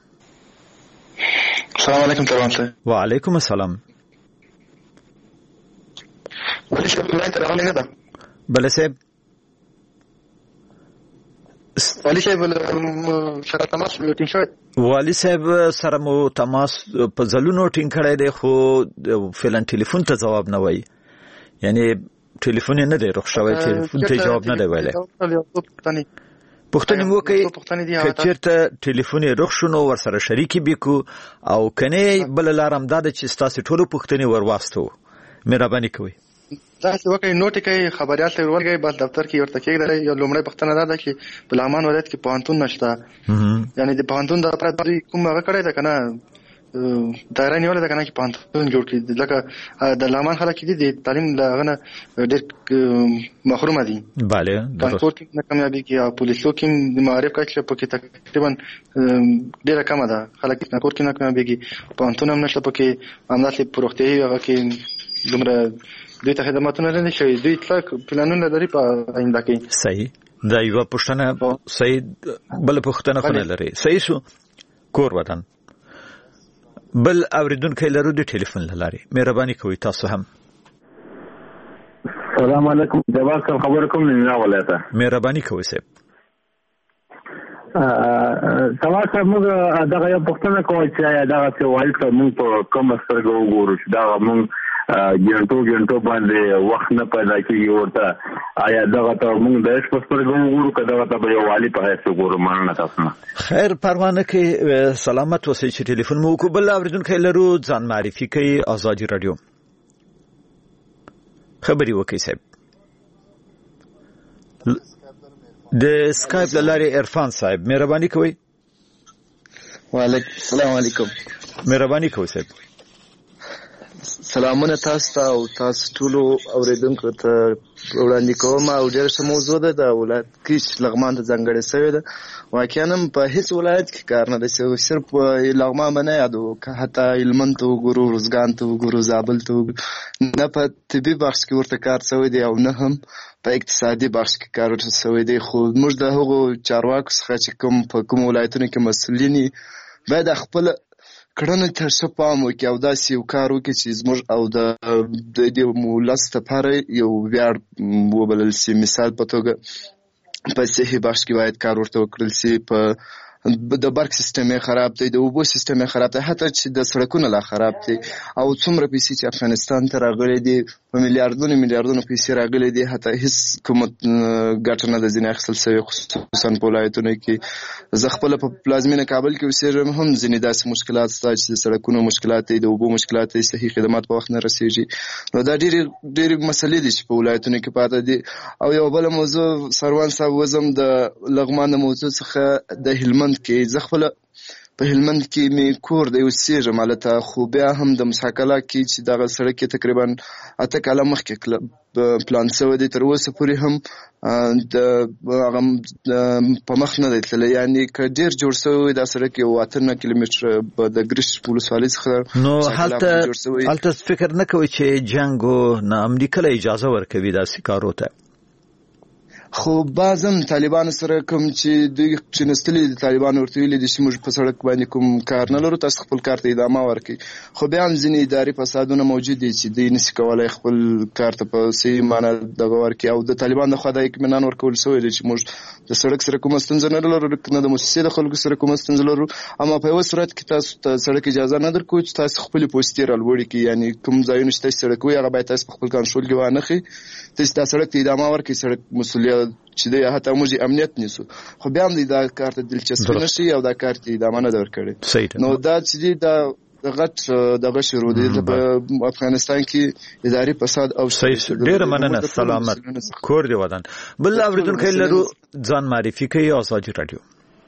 السلام علیکم تروان صاحب. وعلیکم السلام. والي صاحب ولایت راغلی نه ده. بله صاحب. والي صاحب سره تماس ټینګ شوی. والي صاحب سره مو تماس په ځلونو ټینګ کړی دی خو فعلا ټلیفون ته ځواب نه وایي. یعنې ټلیفون یې نه دی رخ شوی، ټلیفون ته جواب نه دی ویلی. پوښتنې مو وکړئ که چېرته ټلیفون یې رخ شو نو ورسره شریکې به کړو او که نه بله لار همدا ده چې ستاسې ټولو پوښتنې ور واستوو. مهرباني کوئ. داسې وکړئ نوټ یې کوئ خبریال ته یې ورولګئ بس دفتر کې ورته کېږدئ. یو لومړۍ پوښتنه دا ده چې په لغمان ولایت کې پوهنتون نشته. یعنې د پوهنتون دپاره دوی کوم هغه کړی ده که نه دایره نیولې ده که نه چې پوهنتون جوړ کړي. لکه د لغمان خلک چې دي د تعلیم له هغه نه ډېر محرومه دي. بله ترانسپورټ کې نه کامیابېږي او پولیسو کې د معارف کچه پکې تقریبا ډېره کمه ده. خلک ترانسپورټ کې نه کامیابېږي، پوهنتون هم نشته پکې. همداسې په روغتیايي هغه کې دومره دوی ته خدماتونه نه شوي. دوی اطلاق پلانونه لري په آینده کې. صحیح. دا یوه پوښتنه صحیح. بله پوښتنه خو نه لري. صحیح شو. کور وطن. بل اورېدونکی لرو د ټلیفون له لارې. مهرباني کوئ تاسو هم. السلام علیکم. جواب صاحب خبره کوم نه ولایته. مهرباني کوئ صاحب. سوال صاحب موږ دغه یو پوښتنه کوو چې آیا دغه چې والي صاحب موږ په کومه سترګه وګورو چې دغه موږ ګنټو ګنټو باندې وخت نه پیدا کېږي ورته، آیا دغه ته موږ د عشق په سترګه وګورو که دغه ته به یو والي په حیث وګورو؟ مننه تاسو نه. خیر پروانه کې سلامت اوسئ چې ټلیفون مو وکړو. بل اورېدونکی لرو ځان معرفي کوي. ازادي راډیو خبرې وکړئ صاحب. د سکایپ له لارې عرفان صاحب مهرباني کوئ. وعلیکم السلام علیکم. مهرباني کوئ صاحب. سلامونه تاسو ته او تاسو ټولو اوریدونکو ته وړاندې کوم. او ډېره ښه موضوع ده. د ولایت کې لغمان ته ځانګړې شوې ده. واقعا هم په هېڅ ولایت کې کار نه دی شوی. صرف لغمان به نه یادو، که حتی هلمند ته وګورو، روزګان ته وګورو، زابل ته وګورو، نه په طبي بخش کې ورته کار شوی دی او نه هم په اقتصادي بخش کې کار ورته شوی دی. خو موږ د هغو چارواکو څخه چې کوم په کوم ولایتونو کې مسؤلین دي باید خپل کړنو ته ښه پام وکړي او داسې یو کار وکړي چې زموږ او د دې ولس لپاره یو ویاړ وبلل شي. مثال په توګه په صحي بخش کې باید کار ورته وکړل شي، په د برق سیستم یې خراب دی، د اوبو سیستم یې خراب دی، حتی چې د سړکونو لا خراب دی. او څومره پیسې چې افغانستان ته راغلي دي، په میلیارډونو میلیارډونو پیسې راغلي دي، حتی هیڅ کوم ګټه نه ده ځینې اخیستل سوې، خصوصا په ولایتونو کې. زه خپله په پلازمینه کابل کې اوسېږم، هم ځینې داسې مشکلات شته چې د سړکونو مشکلات دي، د اوبو مشکلات دي، صحي خدمات په وخت نه رسېږي. نو دا ډېرې ډېرې مسلې دي چې په ولایتونو کې پاته دي. او یو بله موضوع سروان صاحب وزم د لغمان د موضوع څخه د هلمند کې، زه خپله په هلمند کې مې کور دی، اوسېږم هلته، خو بیا هم د مساکله کې چې دغه سړک یې تقریبا اته کاله مخکې پلان شوی دی، تر اوسه پورې هم د هغه په مخ نه دی تللی. یعنې که ډېر جوړ شوی دا سړک یو اته نه کیلومتره به د ګرشت ولسوالۍ څخه نو هلته هلته فکر نه کوئ چې جنګ و نه امریکا له اجازه ورکوي داسې کارو ته؟ خو بعضم طالبانو سره کوم چې دوی کښېنستلي دي، طالبانو ورته ویلي دي چې موږ په سړک باندې کوم کار نه لرو، تاسو خپل کار ته ادامه ورکړئ. خو بیا هم ځینې اداري فسادونه موجود دي چې دوی نشي کولی خپل کار ته په صحیح معنی دغه ورکړي. او د طالبانو لخوا دا اطمینان ورکول شوی دی چې موږ د سړک سره کومه ستونزه نه لرو، نه د موسسې د خلکو سره کومه ستونزه لرو. اما په یوه صورت کې تاسو ته سړک اجازه نه درکوو چې تاسو خپلې پوستې رالوړې کړئ. یعنې کوم ځایونه چې تاسو سړک وي هغه باید تاسو په خپل کنټرول کې وانخلئ، تاسو دا سړک ته ادامه ورکړئ. سړک مسؤلیت چې دی حتی موږ امنیت نیسو، خو بیا هم دا کار ته دلچسپي نه شي او دا کار ته ادامه نه ده ورکړې. نو دا چې دی دا غټ دغه شروع دی په افغانستان کې اداري فساد او ډېره مننه. سلامت کور دی ودان. بل اورېدونکی لرو، ځان معرفي کوي. ازادي راډیو،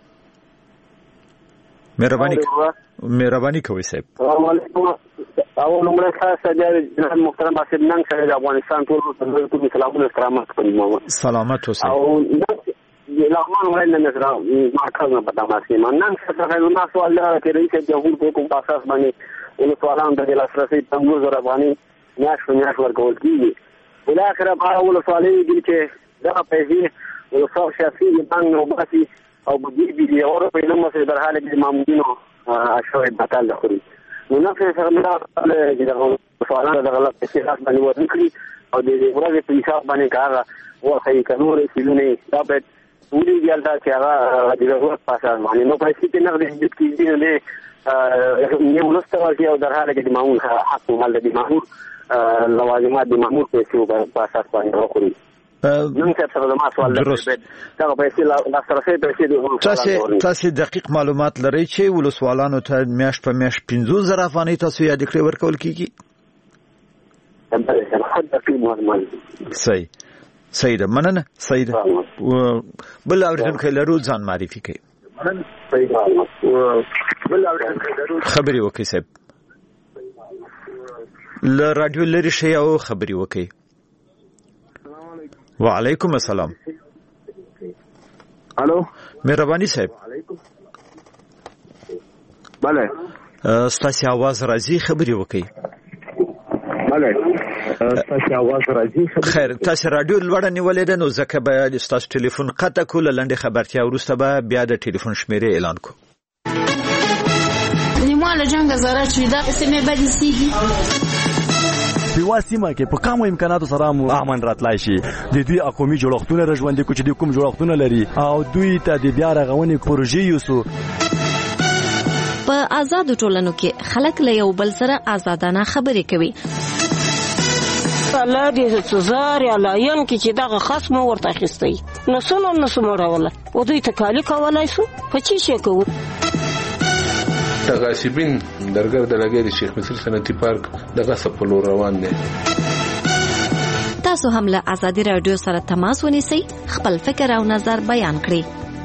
مهرباني مهرباني کوئ صاحب. السلام علیکم. اول عمره خاصه د جناب محترم باسط ننګ سره د افغانستان ټول ټول سلامونه استرامات کوي. سلامت اوسئ. او لغمان ولې نه سره مرکز نه پتا ماسي نن څه نو نو سوال لري چې رئیس جمهور په کوم اساس باندې له سوالان د لاسرسي تنګو زره باندې ناش ناش ورکول کیږي. ولآخر په اول سوالې دي چې دا پیسې او څو شخصي بانک نو باسي او بجې دي او په نوم سره در حاله کې مامورینو شوی بتال خوري. نو نه څه سره نه چې دا سوالان د غلط استفاده باندې ورنکړي او د ورځې په حساب باندې کار ورخي کنور سیلونه دا به ولې ګالدا چې هغه د ضرورت پاسه باندې نو پیسې ته نه دي کېږي نه یو مستوى او در حاله کې د معمول حق مال د معمول لوازمات د معمول پیسې په اساس باندې ورکړي. نن څه سره ما سوال لري دا پیسې لا سره پیسې تاسو تاسو دقیق معلومات لرئ چې ولسوالانو ته میاشت په میاشت پنځوس زره افغانۍ تاسو یاد کړئ ورکول کیږي؟ صحیح صحیح ده، مننه. صحیح ده. بل اورېدونکی لرو، ځان معرفي کوي. خبرې وکړئ صاحب، له راډیو لرې شئ او خبرې وکړئ. وعلیکم السلام. الو مهرباني صاحب. بله ستاسو आवाज راځي، خبرې وکړئ. بله ستاسو आवाज راځي. خیر، تاسو رادیو لوړه نیولې ده، نو ځکه به ستاسو ټلیفون قطع کول. لنډه خبرتیا وروسته به بیا د ټلیفون شمیرې اعلان کو. نیمه جنگ زره چې دا سیمه بدې سیږي په واسطه کې په کوم امکاناتو سره مو امن راتلای شي. د دوی اقومي جوړښتونه رژوندې کوچ دي، کوم جوړښتونه لري او دوی ته د بیا رغونې پروژې یوسو. په آزاد ټولنو کې خلک له یو بل سره آزادانه خبرې کوي. الله دې څزار یا لاین کې چې دغه خاص مو ورته اخیستی نو سنو نو سموروله او دوی ته کالی کولای شو په چی شي کوو. تغاسبین درګر د لګیری شیخ مصر صنعتي پارک دغه سپلو روان دي. تاسو هم له آزادي رادیو سره تماس ونیسئ، خپل فکر او نظر بیان کړئ.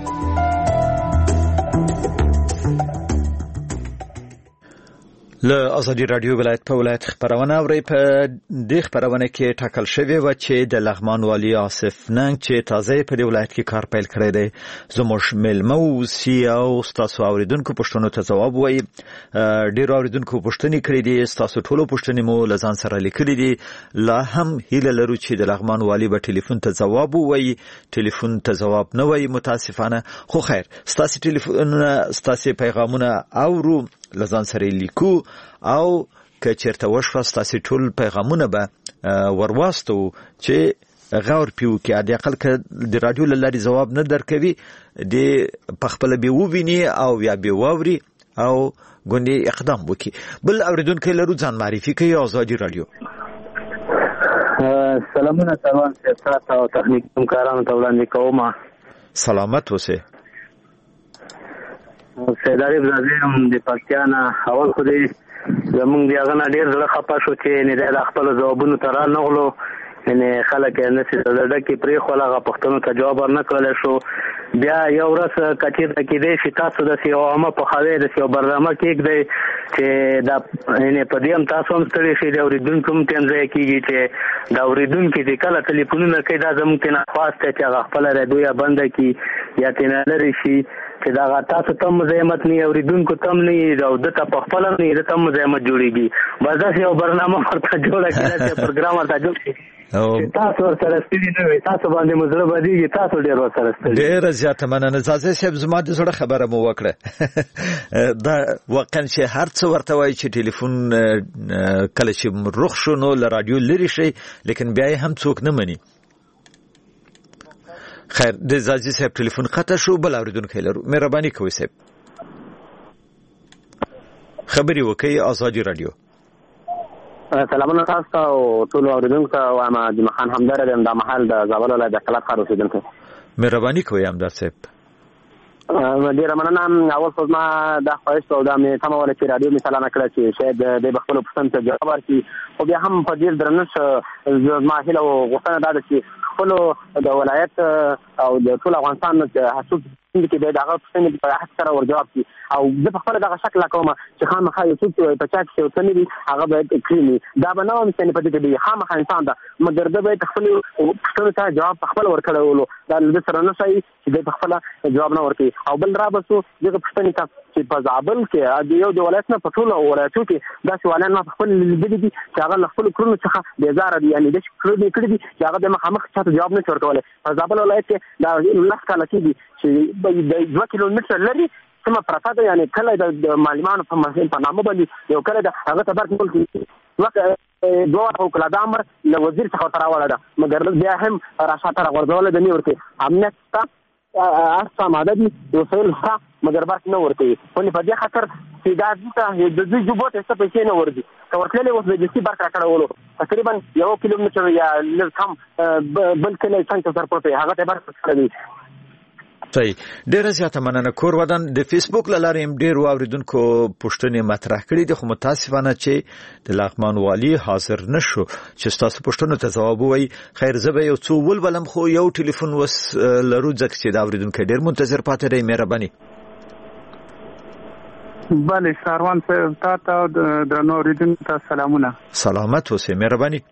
له آزادي رادیو ولایت په ولایت خبرونه اوري. په دې خبرونه کې ټاکل شوی و چې د لغمان والی آصف ننګ چې تازه په دې ولایت کې کار پیل کړی دی زموږ ملمه اوسي او ستاسو اوریدونکو پوښتنو ته ځواب وایي. ډېر اوریدونکو پوښتنې کړې دي، ستاسو ټولو پوښتنې مو له ځان سره لیکلې دي. لا هم هیله لرو چې د لغمان والی به ټلیفون ته ځواب ووایي. ټلیفون ته ځواب نه وایي متاسفانه، خو خیر ستاسو ټلیفونونه ستاسو پیغامونه اورو، لزان سره لیکو او که چیرته وشو ستاسو ټول پیغامونه به ورواستو چې غور پیو کې د عقل ک د رادیو لاري جواب نه درکوي د پخپل به وویني او یا به ووري او غونډي اقدام وکي. بل اوریدونکو لرو ځان معرفي کوي آزادي رادیو. سلامونه سلام سیاست او تخنیک همکارانو ته وړاندې کوم. سلامت اوسه. سیداری برازیل د پاکستان اول خو دې زمونږ دی هغه ډیر زړه خپه شو چې نه د خپل ځوابونو تر نه غلو ان خلک نه سي دډکې پرې خو هغه پښتنو ته جواب ورنه کړل شو. بیا یو ورځ کچیر کې دې چې تاسو د سیو عامه په خاوي د سیو برنامه کې دی چې دا ان په دې هم تاسو هم ستړي شي د اوریدونکو هم تنځي کېږي چې دا اوریدونکو چې کله ټلیفونونه کوي دا زموږ نه خاصه چې هغه خپل رادیو یا بند کی یا تنه لري شي چې دا تاسو ته مزاحمت نه اوریدونکو تم نه او د ته خپل نه د تم مزاحمت جوړيږي بس دا یو برنامه ورته جوړه کړه چې پروګرام ورته جوړ شي تاسو سره ستړي نه وي تاسو باندې مزره باندې تاسو ډیر سره ستړي ډیر زیات مننه زازه صاحب زما د زړه خبره مو وکړه دا واقعا چې هر څو ورته وایي چې ټلیفون کله چې رخ شو نو ل رادیو لري شي لیکن بیا هم څوک نه مني. خیر د زازه صاحب ټلیفون قطع شو بل اوریدونکو لرو مهرباني کوئ صاحب خبري وکي آزادي رادیو. سلامونه تاسو ته او ټول اوریدونکو ته وایم جمع خان همدار د محل د زابل ولایت د کلات خار اوسیدونکو مهرباني کوئ همدار صاحب. ډیر مننه اول څه ما د خواهش او د مې تمه ول چې رادیو مثلا نکړه چې شاید د بخښلو پسند ته جواب ورکړي خو بیا هم په ډیر درنښت ما هیله او غوښتنه ده چې خپل د ولایت او د ټول افغانستان د حسوب کې د دغه پسند په حق سره ورجواب کی او د خپل دغه شکل کوم چې خامخا یو څه په چا کې څه نه دي هغه باید کړی دا به نو هم څنګه پدې کې خامخا انسان دا مګر د به خپل پښتنو ته جواب خپل ورکړلو دا د سره نه شي چې د خپل جواب نه ورکړي او بل را بسو دغه پښتني ته چې په زابل کې د یو د ولایت نه په ټول ولایتو کې دا سوالان ما خپل لیدل دي چې هغه خپل کړنو څخه بیزار دي یعنی د کړنو کړي دي چې هغه د مخامخ څخه جواب نه ورکولای په زابل ولایت کې دا لږ کال کې چې د دوه کیلومتر لري سم پرته ده یعنی کله د معلوماتو په مسئله په نامه باندې یو کله د هغه تبرک ملک وکړه دوه او کله د امر له وزیر څخه تراوله ده مګر بیا هم راشاته راغورځول د نیورته امنیت ته اصلا ماده دي وسایل ښه مګر برک نه ورته په دې خاطر چې دا د دې جوبوت څه پیسې نه ورځي تورتلې اوس د جسي برک راکړولو تقریبا یو کیلومتر یا کم بل کله څنګه تر پروته هغه ته برک کړی. صحیح ډیره زیاته مننه. کور ودان د فیسبوک لاره هم ډیر اوریدونکو پوښتنې مطرح کړي دي خو متاسفانه چې د لغمان والی حاضر نشو چې تاسو پوښتنو ته جواب وایي. خیر زه یو څو ولولم خو یو ټلیفون وس لرو ځکه چې دا اوریدونکو ډیر منتظر پاتې دی. مهرباني. بله ساروان صاحب تاسو د درنو اوریدونکو ته سلامونه. سلامت اوسئ. مهرباني.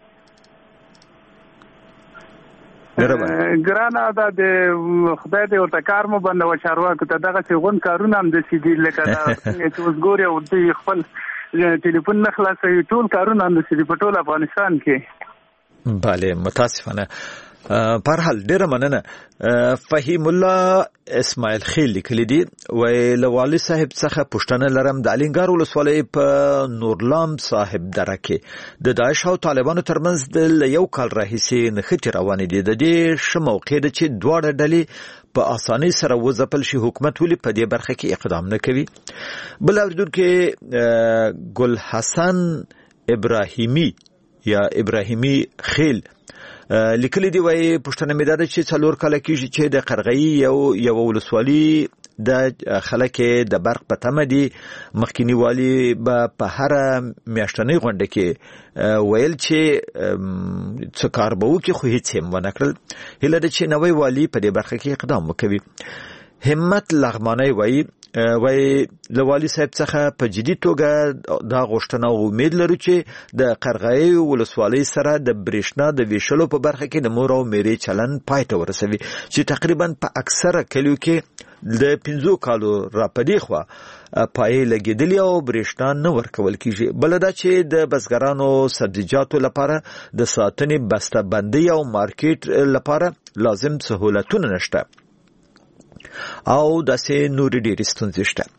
ګرانه دا د خدای دې ورته کار مو بنده و چارواکو ته دغه څه غون کارونه هم د سي دي لکه دا چې اوس ګوري او د خپل ټلیفون نه خلاصوي ټول کارونه هم د سي دي په ټول افغانستان کې. بله متاسفانه پر حال ډیره مننه. فهیم الله اسماعیل خیل لیکلی دی وای لوالي صاحب څخه پښتنه لرم د الینګار ولسوالۍ په نورلام صاحب درکه د داعش او طالبانو ترمنځ د یو کال راهیسې نخټي روان دي د دې شموقې د چې دواړه ډلې په اسانۍ سره وځپل شي حکومت ولې په دې برخه کې اقدام نه کوي. بل اوریدونکو ګل حسن ابراهیمی یا ابراهیمی خیل لیکلی دی وای پښتنه مې دا چې څلور کال کېږي چې د قرغۍ یو یو ولسوالي د خلک د برق په تمه دي. مخکینی والی به په هر میاشتنۍ غونډه کې ویل چې څه کار به وکړي خو هیڅ هم ونه کړل. هیله ده چې نوی والی په دې برخه کې اقدام وکوي. همت لغمانی وای وای لوالي صاحب څخه په جدي توګه دا غوښتنه او امید لرو چې د قرغۍ ولسوالۍ سره د برېښنا د ویشلو په برخه کې د مور او میرې چلن پای ته ورسوي چې تقریبا په اکثره کلیو کې د پنځو کالو راپدې خوا پای لګیدلی او برېښنا نه ورکول کیږي. بل دا چې د بزګرانو سبزیجاتو لپاره د ساتنې بسته بندي او مارکیټ لپاره لازم سہولتونه نشته او داسې نورې ډېرې ستونزې شته.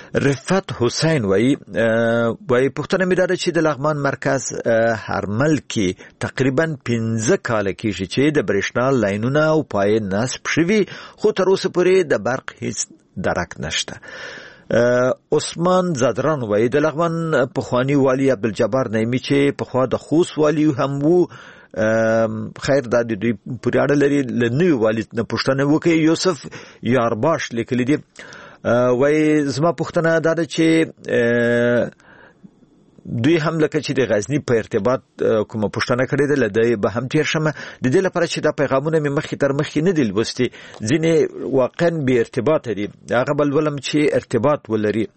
رفعت حسین وای وای پښتنه مې دا چې د لغمان مرکز هرمل کې تقریبا پنځه کال کېږي چې د برېښنا لاینونه او پای نصب شوي خو تر اوسه پورې د برق هیڅ درک نشته. عثمان زادران وای د لغمان پخوانی والی عبدالجبار نعیمی چې پخوا د خوست والی هم وو خیر دا د دوی پورې اړه لري له نوي والي نه پوښتنه وکړي. یوسف یارباش لیکلی دی وای زما پوښتنه دا ده چې دوی هم لکه چې د غزنی په ارتباط کومه پوښتنه کړې ده لدی به هم تیر شمه د دې لپاره چې دا پیغامونه مې مخکې تر مخکې نه دي لوستي ځینې واقعا بې ارتباطه دي هغه بل ولم چې ارتباط ولري.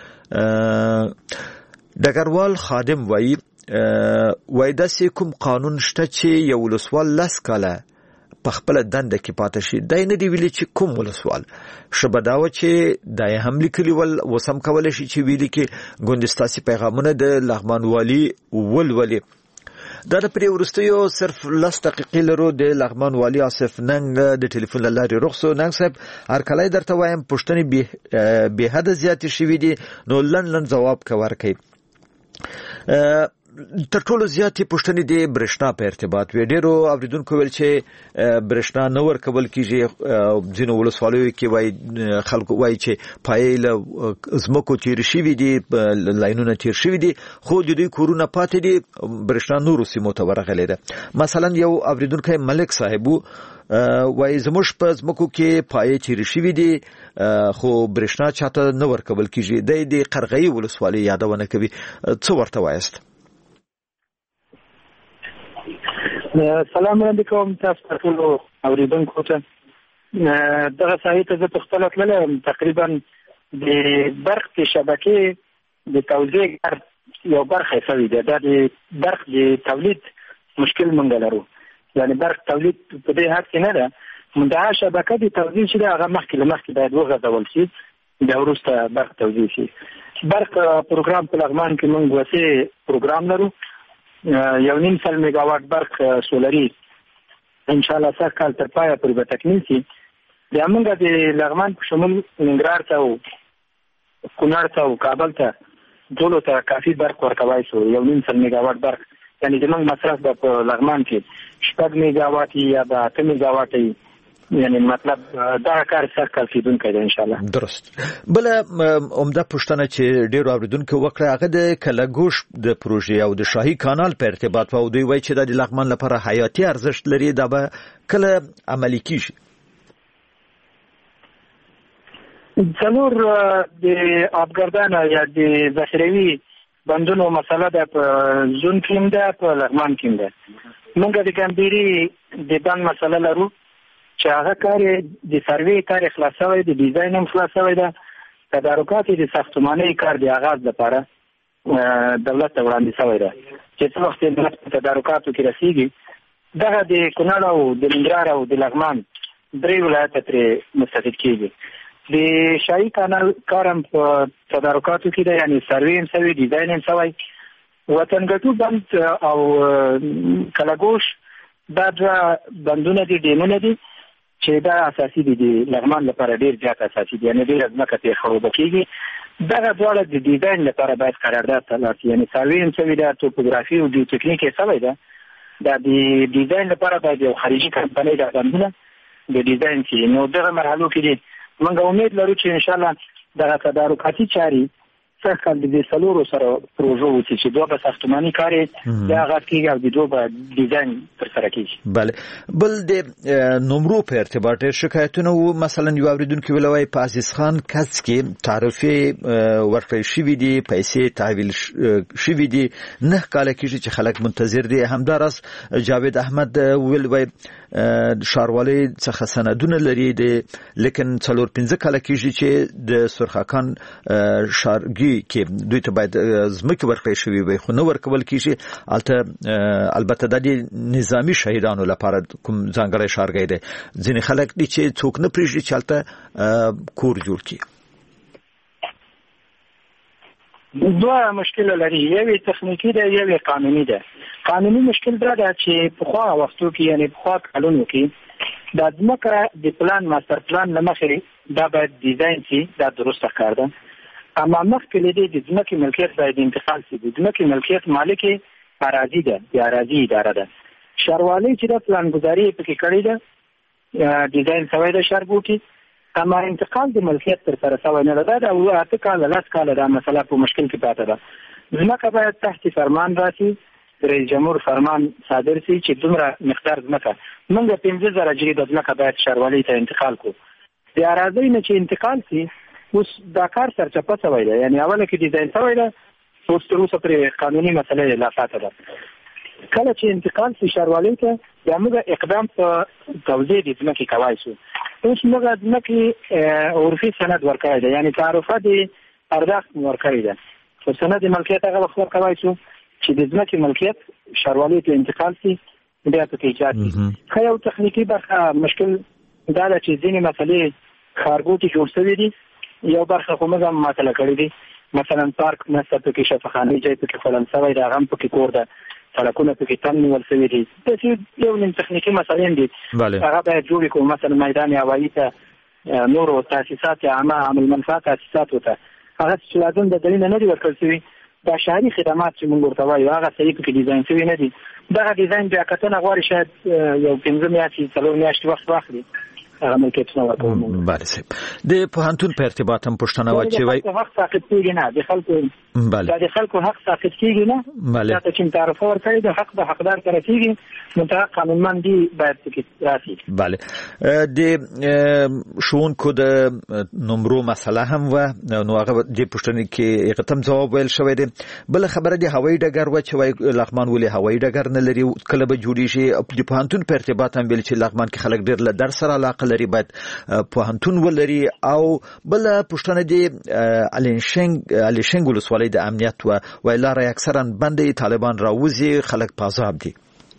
ډګروال خادم وایي وای داسې کوم قانون شته چې یو ولسوال لس کاله په خپل دنده کې پاتې شي دای نه دی ویلي چې کوم ولسوال شبه دا و چې دای هم لیکلی ول وسم کولای شي چې ویلي کې ګوندستاسي پیغامونه د لغمان والی ولولي. دا د پرې ورستیو صرف لس دقیقې لرو د لغمان والی آصف ننګ د ټلیفون لارې رخصو ننګ صاحب هر کله درته وایم پوښتنې به حد زیات شوي دي نو لن لن جواب کور کوي. تر ټولو زیاتې پوښتنې د برېښنا په ارتباط وي. ډېرو اورېدونکو ویل چې برېښنا نه ورکول کېږي ځینو ولسوالیو کې وایي خلکو وایي چې پایې له ځمکو تېر شوي دي لاینونه تېر شوي دي خو د دوی کورونه پاتې دي برېښنا نورو سیمو ته ورغلې ده. مثلا یو اورېدونکی ملک صاحب وایي زموږ په ځمکو کې پایې تېر شوي دي خو برېښنا چاته نه ورکول کېږي. دی د قرغۍ ولسوالۍ یادونه کوي. څه ورته وایاست؟ سلام علیکم تاسو ټول اوریدونکو ته. دغه سایت ته په خپل تلل تقریبا د برق په شبکې د توزیع یو برخه شوی دی. دا د برق د تولید مشکل مونږ لرو، یعنی برق تولید په دې حد کې نه ده. منتها شبکه د توزیع چې هغه مخکې له مخکې باید وغځول شي بیا وروسته برق توزیع شي. برق پروګرام په لغمان کې مونږ وسه پروګرام لرو یو نیم سل میگاوات برق سولري ان شاء الله سر کال تر پایه پورې به تکمیل شي. بیا موږ د لغمان په شمول ننګرهار ته او کونړ ته او کابل ته ټولو ته کافي برق ورکوای شو. یو نیم سل میگاوات برق یعنی زموږ مصرف به په لغمان کې شپږ میگاوات یا به اته میگاوات یعنی مطلب دا کار سر کال کېدونکی دی ان شاء الله. درست. بل عمده پوښتنه چې ډېرو اورېدونکو وکړه هغه د کلګوش د پروژې او د شاهي کانال په ارتباط و. دوی وایي چې دا د لغمان لپاره حیاتي ارزښت لري. دا به کله عملي کیږي؟ څلور د آبګردان یا د ذخیروي بندونو مسله ده په زون کې ده په لغمان کې ده. موږ د ګمبيري د بند مسله لرو چې هغه کار د سروې کار خلاص شوی دی، ډیزاین هم خلاص شوی ده. تدارکات د ساختماني کار د آغاز لپاره دولت ته وړاندې شوی ده چې څه وخت دولت په تدارکاتو کې رسیږي. دغه د کونړ او د ننګرهار او د لغمان درې ولایت ترې مستفید کېږي. د شاهي کانال کار هم په تدارکاتو کې ده، یعنی سروې هم شوی، ډیزاین هم شوی. وطنګټو بند او کلګوش دا دوه بندونه دي، ډیمونه دي چې دا اساسي دي د لغمان لپاره ډیر زیات اساسي دي، یعنی ډیر ځمکه ته خړوبه کېږي. دغه دواړه د ډیزاین لپاره باید قرارداد ته لاړ شي، یعنی سروې هم شوی ده، توپوګرافي او جیو ټکنیک یې شوی ده. دا د ډیزاین لپاره باید یو خارجي کمپنۍ دا بندونه د ډیزاین شي. نو دغه مرحلو کې دي موږ امید لرو چې ان شاء الله دغه تدارکاتي چاري څه کال د سلورو سره پروژو وسی چې دوه ساختماني کار دا غاټي او د دوه ډیزاین تر سره کیږي. بله. بل د نمرو په ارتباط شکایتونه و. مثلا یو اوریدونکو ولوي په عزیز خان کس کې تعرفه ورکړی شوې دي، پیسې تحویل شوې دي، نه کال کېږي چې خلک منتظر دي. همدارس جاوید احمد ولوي شاروالي څخه سندونه لري دي، لیکن څلور پنځه کال کېږي چې د سرخکان شارګي کې دوی ته باید ځمکې ورکړی شوې وي خو نه ورکول کېږي. البته البته د نظامی شهیدانو لپاره کوم ځانګړی شارګی دی. ځینې خلک دي چې څوک نه پرېږدي چې هلته کور جوړ کړي. دوه مشکل لري، یو تخنیکی ده یو قانوني ده. قانوني مشکل دا ده چې په خوا وختو کې یعنی په خوا کلونو کې د ځمکه د پلان ماستر پلان لمخې دا باید ډیزاین شي، دا درسته کار ده. اما مخکې لدې د ځمکې ملکیت باید انتقال شي. د ځمکې ملکیت مالک اراضي ده، د اراضي اداره ده. ښاروالۍ چې د پلانګذاري پکې کړې ده، ډیزاین شوی ده ښارګوټي، اما انتقال د ملکیت تر سره شوی نه ده. دا اته کاله لس کاله دا مسله په مشکل کې پاتې ده. ځمکه باید تحت فرمان راشي، رئیس جمهور فرمان صادر شي چې دومره مقدار ځمکه موږ پنځه زره جرې د ځمکه باید ښاروالۍ ته انتقال کړو. د اراضۍ نه چې انتقال شي، اوس دا کار سرچپه شوی ده، یعنی اوله کې ډیزاین شوی ده، اوس تر اوسه پرې قانوني مسله لا پاتې ده. کله چې انتقال شي ښاروالۍ ته، بیا موږ اقدام په توزیع د ځمکې کوای شو. اوس موږ ځمکې عرفي سند ورکړی ده، یعنی تعرفه د پرداخت مو ورکړی ده، خو سند ملکیت هغه وخت ورکوای شو چې د ځمکې ملکیت ښاروالۍ ته انتقال شي، بیا پکې ایجاد شي. ښه یو تخنیکي برخه مشکل دا ده چې ځینې مسلې ښارګوټي جوړ شوي دي، یو برخه خو موږ هم معطله کړې دي. مثلا پارک نشته پکې، شفاخانې ځای پکې خلم شوی دی، هغه هم پکې کور ده، سړکونه پکې تم نیول شوي دي. داسې یو نیم تخنیکي مسلې دي، هغه باید جوړې کړو. مثلا میدان هوایي ته، نورو تاسیسات عامه عامل منفعه تاسیساتو ته هغه چې لازم د دلیل نه دي ورکړل شوي. دا شهري خدمات چې موږ ورته وایو هغه صحیح پکې ډیزاین شوي نه دي. دغه ډیزاین بیا کتنه غواړي شاید یو پنځه میاشتې څلور میاشتې وخت واخلي. هغه ملکیتونه ورکوم. بله صاحب، د پوهنتون په ارتباط هم پوښتنه وه چې وایي حق ساقط کېږي نه، د خلکو دا د خلکو حق ساقط کېږي نه، دا ته چې تعرفه ورکړي د حق د حقدار سره کېږي، منتها قانونمندي باید پکې راشي. بله، د ښوونکو د نمرو مسله هم وه، نو هغه دې پوښتنې کې هغه ته هم ځواب ویل شوی دی. بله خبره د هوایي ډګر وه چې وایي لغمان ولې هوایي ډګر نه لري، کله به جوړېږي. د پوهنتون په ارتباط هم ویل چې لغمان کې خلک ډېر له درس سره علاقه لري، باید پوهنتون ولري. او بله پوښتنه د الیشنګ ولسوالۍ د امنیت وه، وایي لاره اکثرا بندې، طالبان راوځي، خلک په عذاب دي.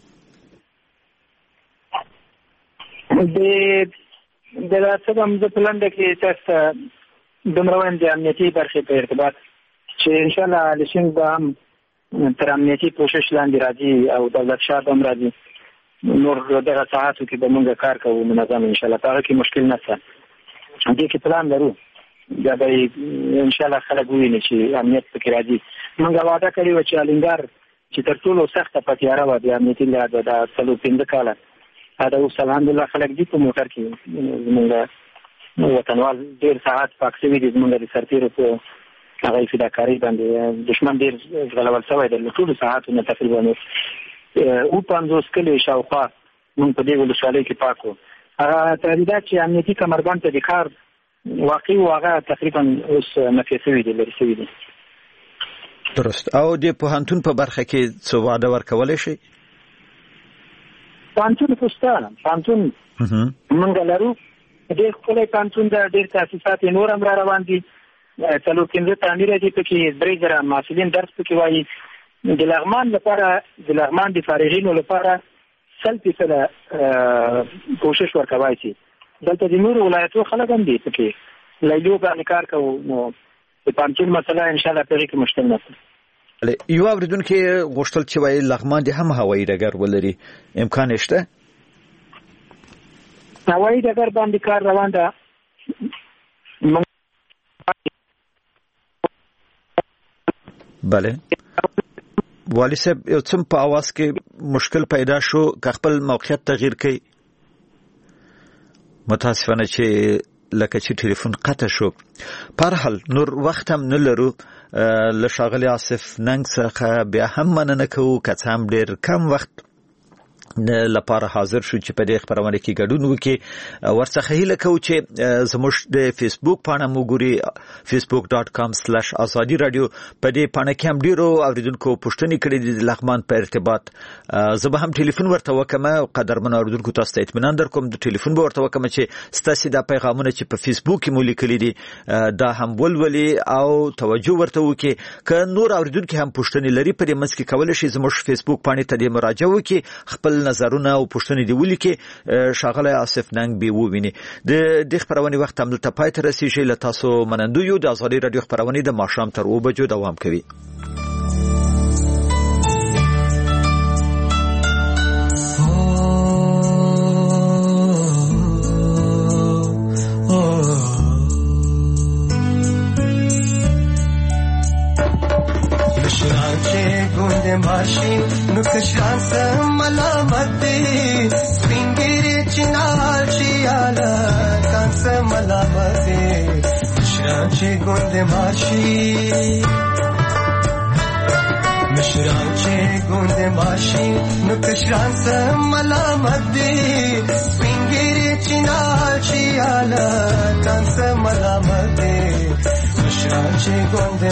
د د راڅه هم زه په لنډه کې تاسو ته دومره وایم د امنیتي برخې په ارتباط چې انشاءالله الیشنګ به هم تر امنیتي پوښښ لاندې راځي او دولت شاه به هم راځي. نور دغه ساعتو کې به موږ کار کوو منظم انشاءالله، په هغه کې مشکل نشته. دې کې پلان لرو، بیا به انشاءالله خلک وویني چې امنیت پکې راځي. موږ وعده کړې وه چې الینګار چې تر ټولو سخته پتیاره وه د امنیتي لحاظه د څلور پنځه کاله، دا اوس الحمدلله خلک دي په موټر کې. زموږ وطنوال ډېر ساعت پاک شوي دي، زموږ د سرتېرو په هغه فداکارۍ باندې دښمن ډېر ځغلول شوی دی. له ټولو ساعتو نه تقریبا او پنځوس کلي شاوخوا موږ په دې ولسوالۍ کې پاک وو. هغه تهدیدات چې امنیتي کمربند ته د کار واقع و هغه تقریبا اوس نفي شوي دي، لرې شوي دي. درست. او د پوهنتون په برخه کې څه وعده ورکولی شي؟ پوهنتون پوښتنه پوهنتون موږ لرو، ډېر ښکلی پوهنتون ده، ډېر تاسیسات یې نور هم را روان دي، څلور پنځه تعمیره دي، پکې درې زره محصلین درس پکې وایي. د لغمان لپاره د لغمان د فارغینو لپاره سل فیصده کوشش ورکوای شي. دلته د نورو ولایتو خلک هم دي پکې لیلیو باندې کار کوو، نو د پوهنتون مسله انشاءالله په هغې کې مشکل نشته. یو اورېدونکي غوښتل چې وایي لغمان د هم هوایي ډګر ولري، امکان یې شته؟ هوایي ډګر باندې کار روان ده. بله والي صاحب، یو څه په اواز کې مشکل پیدا شو، که خپل موقعیت تغییر کړئ. متاسفانه چې لکه چې ټلیفون قطع شو. په هر حال نور وخت هم نه لرو. له ښاغلي آصف ننګ څخه بیا هم مننه کوو، که څه هم ډېر کم وخت لپاره حاضر شو چې په دې خپرونه کې ګډون وکړي. ورڅخه هیله کوو چې زموږ د فیسبوک پاڼه مو ګوري، فیسبوک ډاټ کام سلیش ازادي رادیو. په دې پاڼه کې هم ډیرو اوریدونکو پوښتنې کړې دي د لغمان په ارتباط. زه به هم ټلیفون ورته وکم، قدرمن اوریدونکو تاسو ته اطمینان درکوم، د ټلیفون به ورته وکم چې ستاسو د پیغامونه چې په فیسبوک کې مو لیکلي دي دا هم ولولي او توجه ورته وکړي. که نور اوریدونکو هم پوښتنې لري په دې منځ کې کولای شي زموږ فیسبوک پاڼې ته د مراجعه وکړي، خپل نظرونه او پوښتنې دی ولیکي، ښاغلی آصف ننګ به وویني. د دې خپرونې وخت هم دلته پای ته رسیږي. له تاسو منندو یو. د ازادي راډیو خپرونې د ماښام تر اوه بجو دوام کوي. ملامت دی سپینگیری چنال چیالا کانس ملامت دی مشران چی گنده ماشی مشران چی گنده ماشی نو کشران سم ملامت دی سپینگیری چنال چیالا کانس ملامت دی مشران چی گنده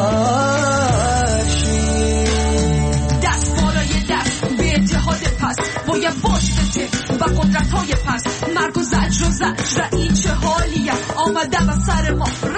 ماشی دست بالای دست به اتحاد پس باید باشته و قدرت های پس مرگ و زجر و زجر این چه حالیه آمده و سر ما